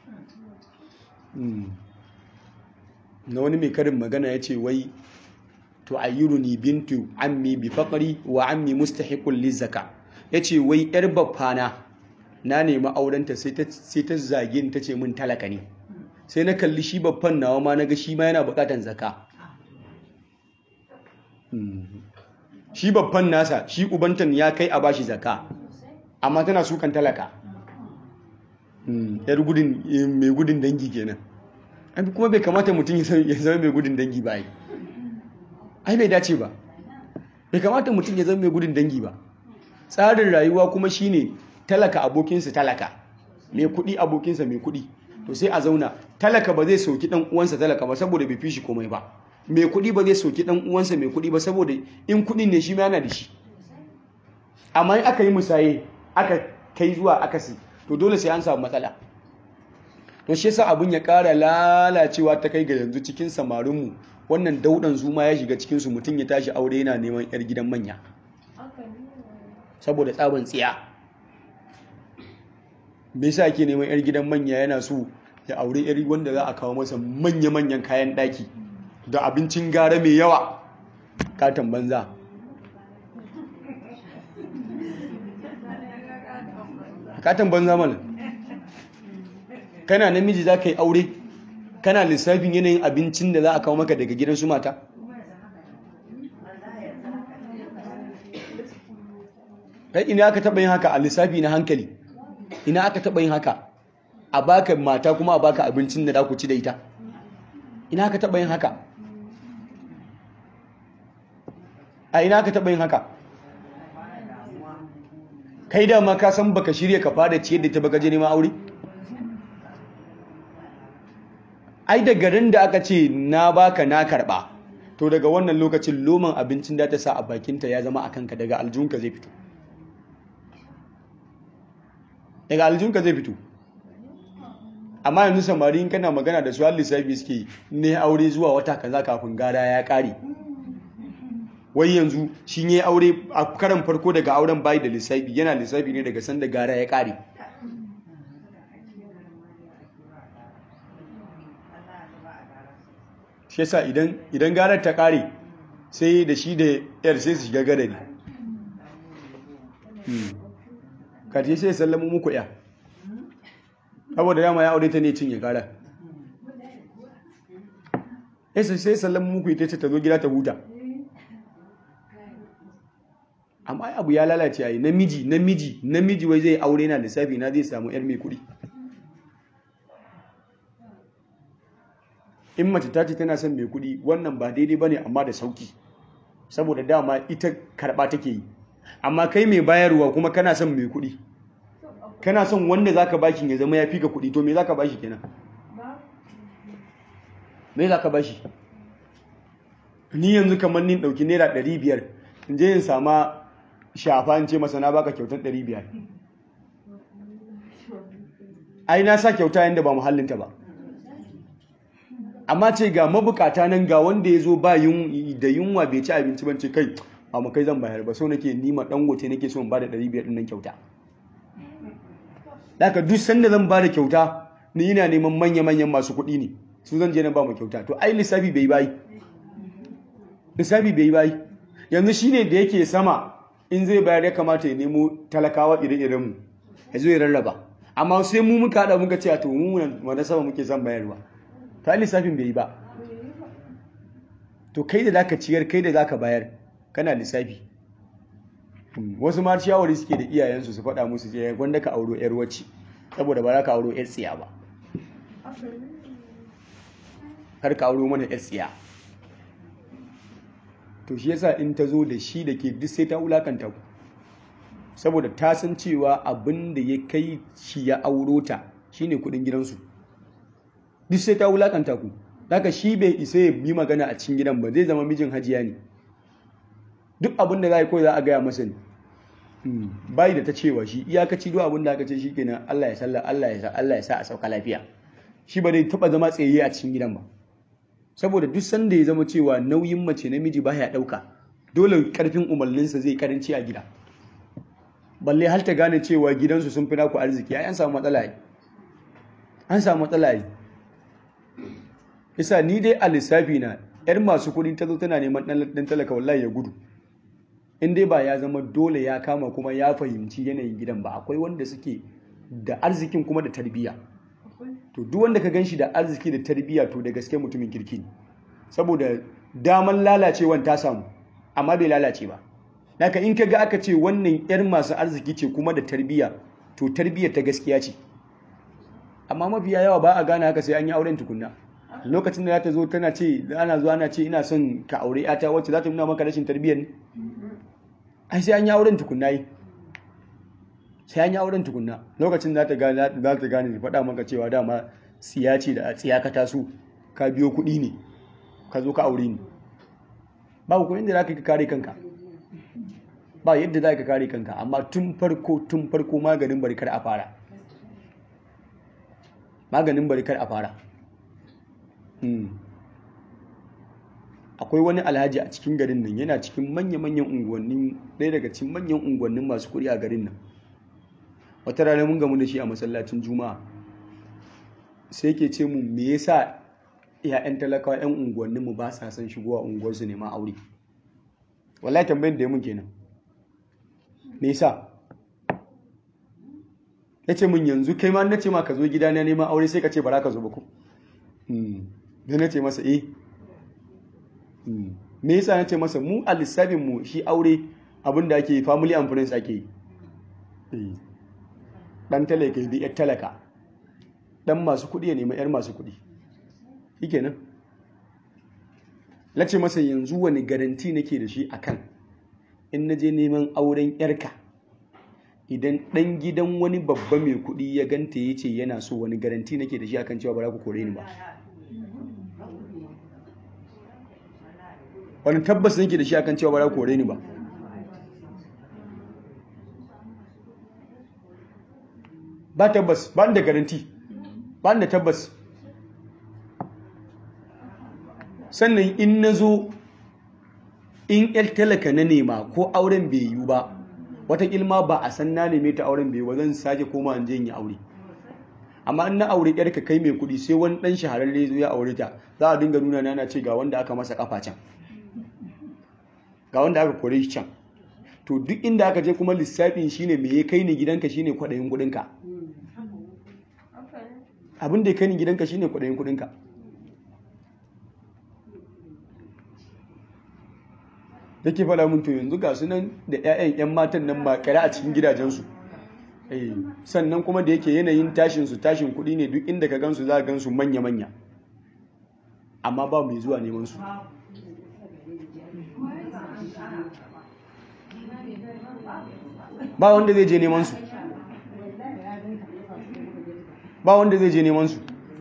na wani mai karin magana ya ce wai to ayyuruni bintu ammi bi faqri wa ammi mustahiqul lizaka yace wai yar baffana na nemi aurenta sai ta sai ta zage ni tace min talaka ne sai na kalli shi baffan nawa ma naga shi ma yana bukatan zaka shi babban nasa shi ubantan ya kai a bashi zakka amma tana sukan talaka. yar gudun mai gudun dangi kenan. Kuma bai kamata mutum ya zama mai gudun dangi ba. Ai bai dace ba. Bai kamata mutum ya zama mai gudun dangi ba. Tsarin rayuwa kuma shine talaka abokinsa talaka, mai kuɗi abokinsa mai kuɗi. To sai a zauna, talaka ba zai soki dan uwansa talaka ba saboda bai fi shi komai ba. Mai kuɗi ba zai soki dan uwansa mai kuɗi ba saboda in kuɗi ne shi ma yana da shi. Amma in aka yi musaye aka kai zuwa akasi to dole sai an samu matsala. To shi yasa abun ya ƙara lalacewa ta kai ga yanzu cikin samarinmu wannan daudan zuma ya shiga cikinsu, mutum ya tashi aure yana neman 'yar gidan manya saboda tsaban tsiya. Me yasa ake neman 'yar gidan manya? Yana so ya aure 'yar wanda za a kawo masa manya-manyan kayan ɗaki da abincin gara mai yawa. Katon banza. Katon banza mana. Kana namiji za ka yi aure, kana lissafin yanayin abincin da za a kawo maka daga gidan su mata? Kai ina aka taɓa yin haka a lissafi na hankali? Ina aka taɓa yin haka a baka mata kuma a baka abincin da za ku ci da ita? Ina aka taɓa yin haka? A ina aka taɓa yin haka? Kai dama ka san baka shirya ka fara ciyar da ta baka je neman aure? Ai da garin da aka ce na baka na karba, to daga wannan lokacin loman abincin da ta sa a bakinta ya zama a kanka, daga aljunka zai fito. Daga aljunka zai fito. Amma yanzu samari in kana magana da su har lissafi suke ne aure zuwa wata kaza kafin gara ya kare. Wai yanzu shi ne aure a karan farko daga auren bayi da lissafi, yana lissafi ne daga sanda gara ya kare. Shi yasa idan idan garar ta kare sai da shi da yar sai su shiga gadari. Karshe sai sallamu muku ya. Saboda dama ya aure ta ne cinye gara. Sai sai sallamu muku ita ce ta zo gida ta huta. Amma abu ya lalace ai, namiji namiji namiji wai zai aure na lissafi na zai samu yar mai kuɗi. In mace ta ce tana son mai kuɗi, wannan ba daidai bane amma da sauki, saboda dama ita karɓa take yi. Amma kai mai bayarwa kuma kana son mai kuɗi, kana son wanda zaka bashi ya zama ya fi ka kuɗi, to me zaka bashi kenan? Me zaka bashi? Ni yanzu kamar ni ɗauki naira ɗari biyar in je in sama shafa in ce masa na baka kyautar ɗari biyar. Ai na sa kyauta yanda ba muhallinta ba. Amma ce ga mabukata nan, ga wanda ya zo ba da yunwa bai ci abinci ban ce kai ba mu kai zan bayar ba, so nake nima dangote nake so in ba da ɗari biyar ɗin nan kyauta. Daka duk sanda zan ba da kyauta ni ina neman manya-manyan masu kuɗi ne, su zan je na ba mu kyauta. To ai lissafi bai bayi. Lissafi bai bayi. Yanzu shine da yake sama in zai bayar ya kamata ya nemo talakawa ire-iren mu ya zo ya rarraba. Amma sai mu muka haɗa muka ce a to mu wanda sama muke son bayarwa. Ta lissafin bai yi ba. To kai da zaka ciyar, kai da zaka bayar, kana lissafi. Wasu ma shawari suke da iyayensu su faɗa musu je gwanda ka auro yar wacce, saboda ba za ka auro yar tsiya ba. Kar ka auro mana yar tsiya. To shi yasa in ta zo da shi da ke duk sai ta wulakanta ku, saboda ta san cewa abin da ya kai shi ya auro ta shine kuɗin gidansu. Duk sai ta wulakanta ku. Daga shi bai isa ya yi magana a cikin gidan ba, zai zama mijin hajiya ne. Duk abin da za a yi kawai za a gaya masa ne. Bai da ta cewa shi iyakaci duk abin da aka ce shi kenan Allah ya sallah Allah ya sa Allah ya sa a sauka lafiya. Shi ba zai taba zama tsaye a cikin gidan ba. Saboda duk sanda ya zama cewa nauyin mace namiji baya dauka, dole karfin umarninsa zai karanci a gida. Balle har ta gane cewa gidansu sun fi naku arziki, ai an samu matsala ai. An samu matsala ai. Isa ni dai a lissafi na yar masu kuɗi ta zo tana neman ɗan talaka wallahi ya gudu. In dai ba ya zama dole ya kama kuma ya fahimci yanayin gidan ba, akwai wanda suke da arzikin kuma da tarbiyya. To duk wanda ka ganshi da arziki da tarbiyya to da gaske mutumin kirki ne. Saboda daman lalacewan ta samu. amma bai lalace ba. Haka in ka ga aka ce wannan yar masu arziki ce kuma da tarbiyya, to tarbiyyar ta gaskiya ce. Amma mafiya yawa ba a gane haka sai an yi auren tukunna. Lokacin da za ta zo tana ce ana zuwa ana ce ina son ka aure yata wacce za ta nuna maka rashin tarbiyyar ne? Ai sai an yi auren tukunna yi. Sai an yi auren tukunna. Lokacin da za ta gane za ta gane ta faɗa maka cewa dama tsiya ce da tsiya ka taso, ka biyo kuɗi ne, ka zo ka aure ni. Ba hukumin da za ka kare kanka. Ba yadda za ka kare kanka, amma tun farko tun farko maganin bari kar a fara. Maganin bari kar a fara. Akwai wani alhaji a cikin garin nan, yana cikin manya-manyan unguwannin, ɗaya daga cikin manyan unguwannin masu kuɗi a garin nan. Wata rana mun gamu da shi a masallacin Juma'a. Sai ke ce mu me yasa ‘ya'yan talakawa ‘yan unguwanninmu ba sa son shigowa unguwarsu neman aure. Wallahi tambayin da ya mun kenan. Me yasa? Ya ce min yanzu kai ma na ce ma ka zo gida na neman aure sai ka ce ba za ka zo ba ko? Da na ce masa eh. Me yasa na ce masa mu a lissafinmu shi aure abin da ake yi family and friends ake yi. Ɗan talaka da ‘yar talaka. Ɗan masu kuɗi ya nemi ‘yar masu kuɗi. Shi kenan. Na ce masa yanzu wani garanti nake da shi akan in na je neman auren ‘yarka, idan ɗan gidan wani babba mai kuɗi ya ganta ya ce yana so, wani garanti nake da shi akan cewa ba za ku kore ni ba. Wani tabbas nake da shi akan cewa ba za ku kore ni ba. Ba tabbas, ba da garanti, ba da tabbas. Sannan in na zo, in ‘yar talaka na nema ko auren bai yiwu ba, wata ilma ba a san na neme ta auren bai yiwu ba, zan sake koma in je in yi aure. Amma in na aure ‘yarka kai mai kuɗi sai wani ɗan shahararre zo ya aure ta, za a dinga nuna na ce ga wanda aka masa kafa can, ga wanda aka kore shi can. To duk inda aka je kuma lissafin shine me ya kai ni gidanka shine kwaɗayin kuɗinka. Abin da ya kai ni gidanka shine kwaɗayin kuɗinka. Da ke fada mun to yanzu ga su nan da 'ya'yan 'yan matan nan makare a cikin gidajensu. Sannan kuma da yake yanayin tashinsu tashin kuɗi ne, duk inda ka gansu za ka gansu manya-manya, amma ba mai zuwa neman su. Ba wanda zai je neman su. Ba wanda zai je neman su.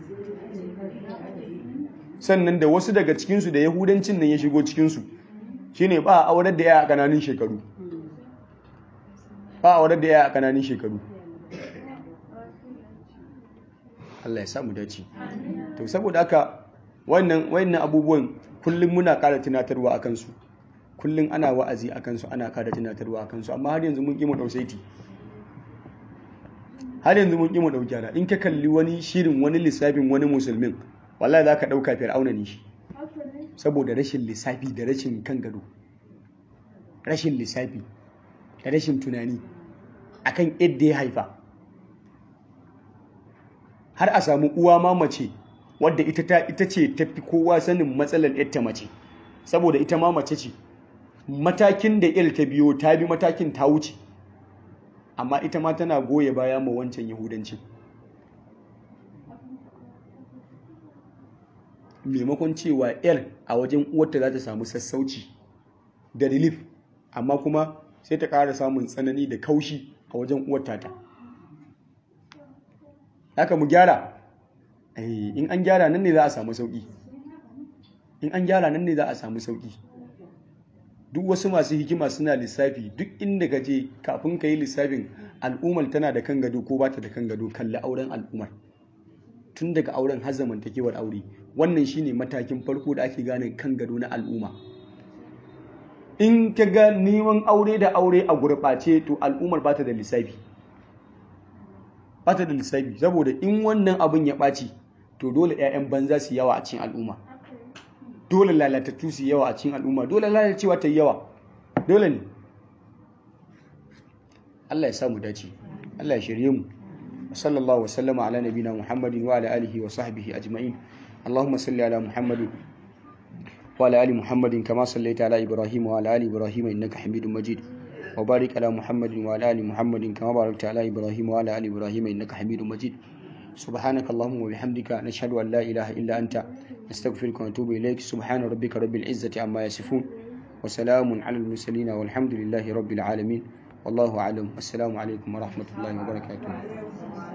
Sannan da wasu daga cikinsu da yahudancin nan ya shigo cikinsu, shine ba a aurar da yaya a ƙananin shekaru. Ba a aurar da yaya a ƙananin shekaru. Allah ya samu dace. To saboda haka wannan wayannan abubuwan kullum muna ƙara tunatarwa akan su. Kullum ana wa'azi akan su, ana ƙara tunatarwa akan su, amma har yanzu mun ƙi mu ɗau saiti. Har yanzu mun ƙi mu ɗau gyara. In ka kalli wani shirin wani lissafin wani musulmin, wallahi za ka ɗauka fir'auna ne shi. Saboda rashin lissafi da rashin kan gado. Rashin lissafi da rashin tunani akan yadda ya haifa. Har a samu uwa ma mace wadda ita ta ita ce tafi kowa sanin matsalar yadda mace, saboda ita ma mace ce. Matakin da il ta biyo ta bi matakin ta wuce, amma ita ma tana goye baya ma wancan yahudanci. Maimakon cewa yar a wajen uwarta za ta samu sassauci da relief, amma kuma sai ta ƙara samun tsanani da kaushi a wajen uwarta ta. Haka mu gyara. In an gyara nan ne za a samu sauƙi. In an gyara nan ne za a samu sauƙi. Duk wasu masu hikima suna lissafi, duk inda ka je kafin ka yi lissafin al'ummar tana da kan gado ko ba ta da kan gado, kalli auren al'ummar. Tun daga auren har zamantakewar aure, wannan shine matakin farko da ake gane kan gado na al'umma. In ka ga neman aure da aure a gurɓace, to al'ummar ba ta da lissafi. Ba ta da lissafi, saboda in wannan abin ya ɓaci, to dole 'ya'yan banza su yawa a cikin al'umma. Dole lalatattu su yawa a cikin al'umma, dole lalacewa ta yi yawa. Dole ne. Allah ya samu dace. Allah ya shirye mu. Sallallahu wasallama ala nabina Muhammadin wa ala alihi wa sahbihi ajma'in. Allahumma salli ala Muhammadin وعلى آل محمد كما صليت على إبراهيم وعلى آل إبراهيم إنك حميد مجيد وبارك على محمد وعلى آل محمد كما باركت على إبراهيم وعلى آل إبراهيم إنك حميد مجيد سبحانك اللهم وبحمدك نشهد أن لا إله إلا أنت نستغفرك ونتوب إليك سبحان ربك رب العزة عما يصفون وسلام على المرسلين والحمد لله رب العالمين والله أعلم. السلام عليكم ورحمة الله وبركاته.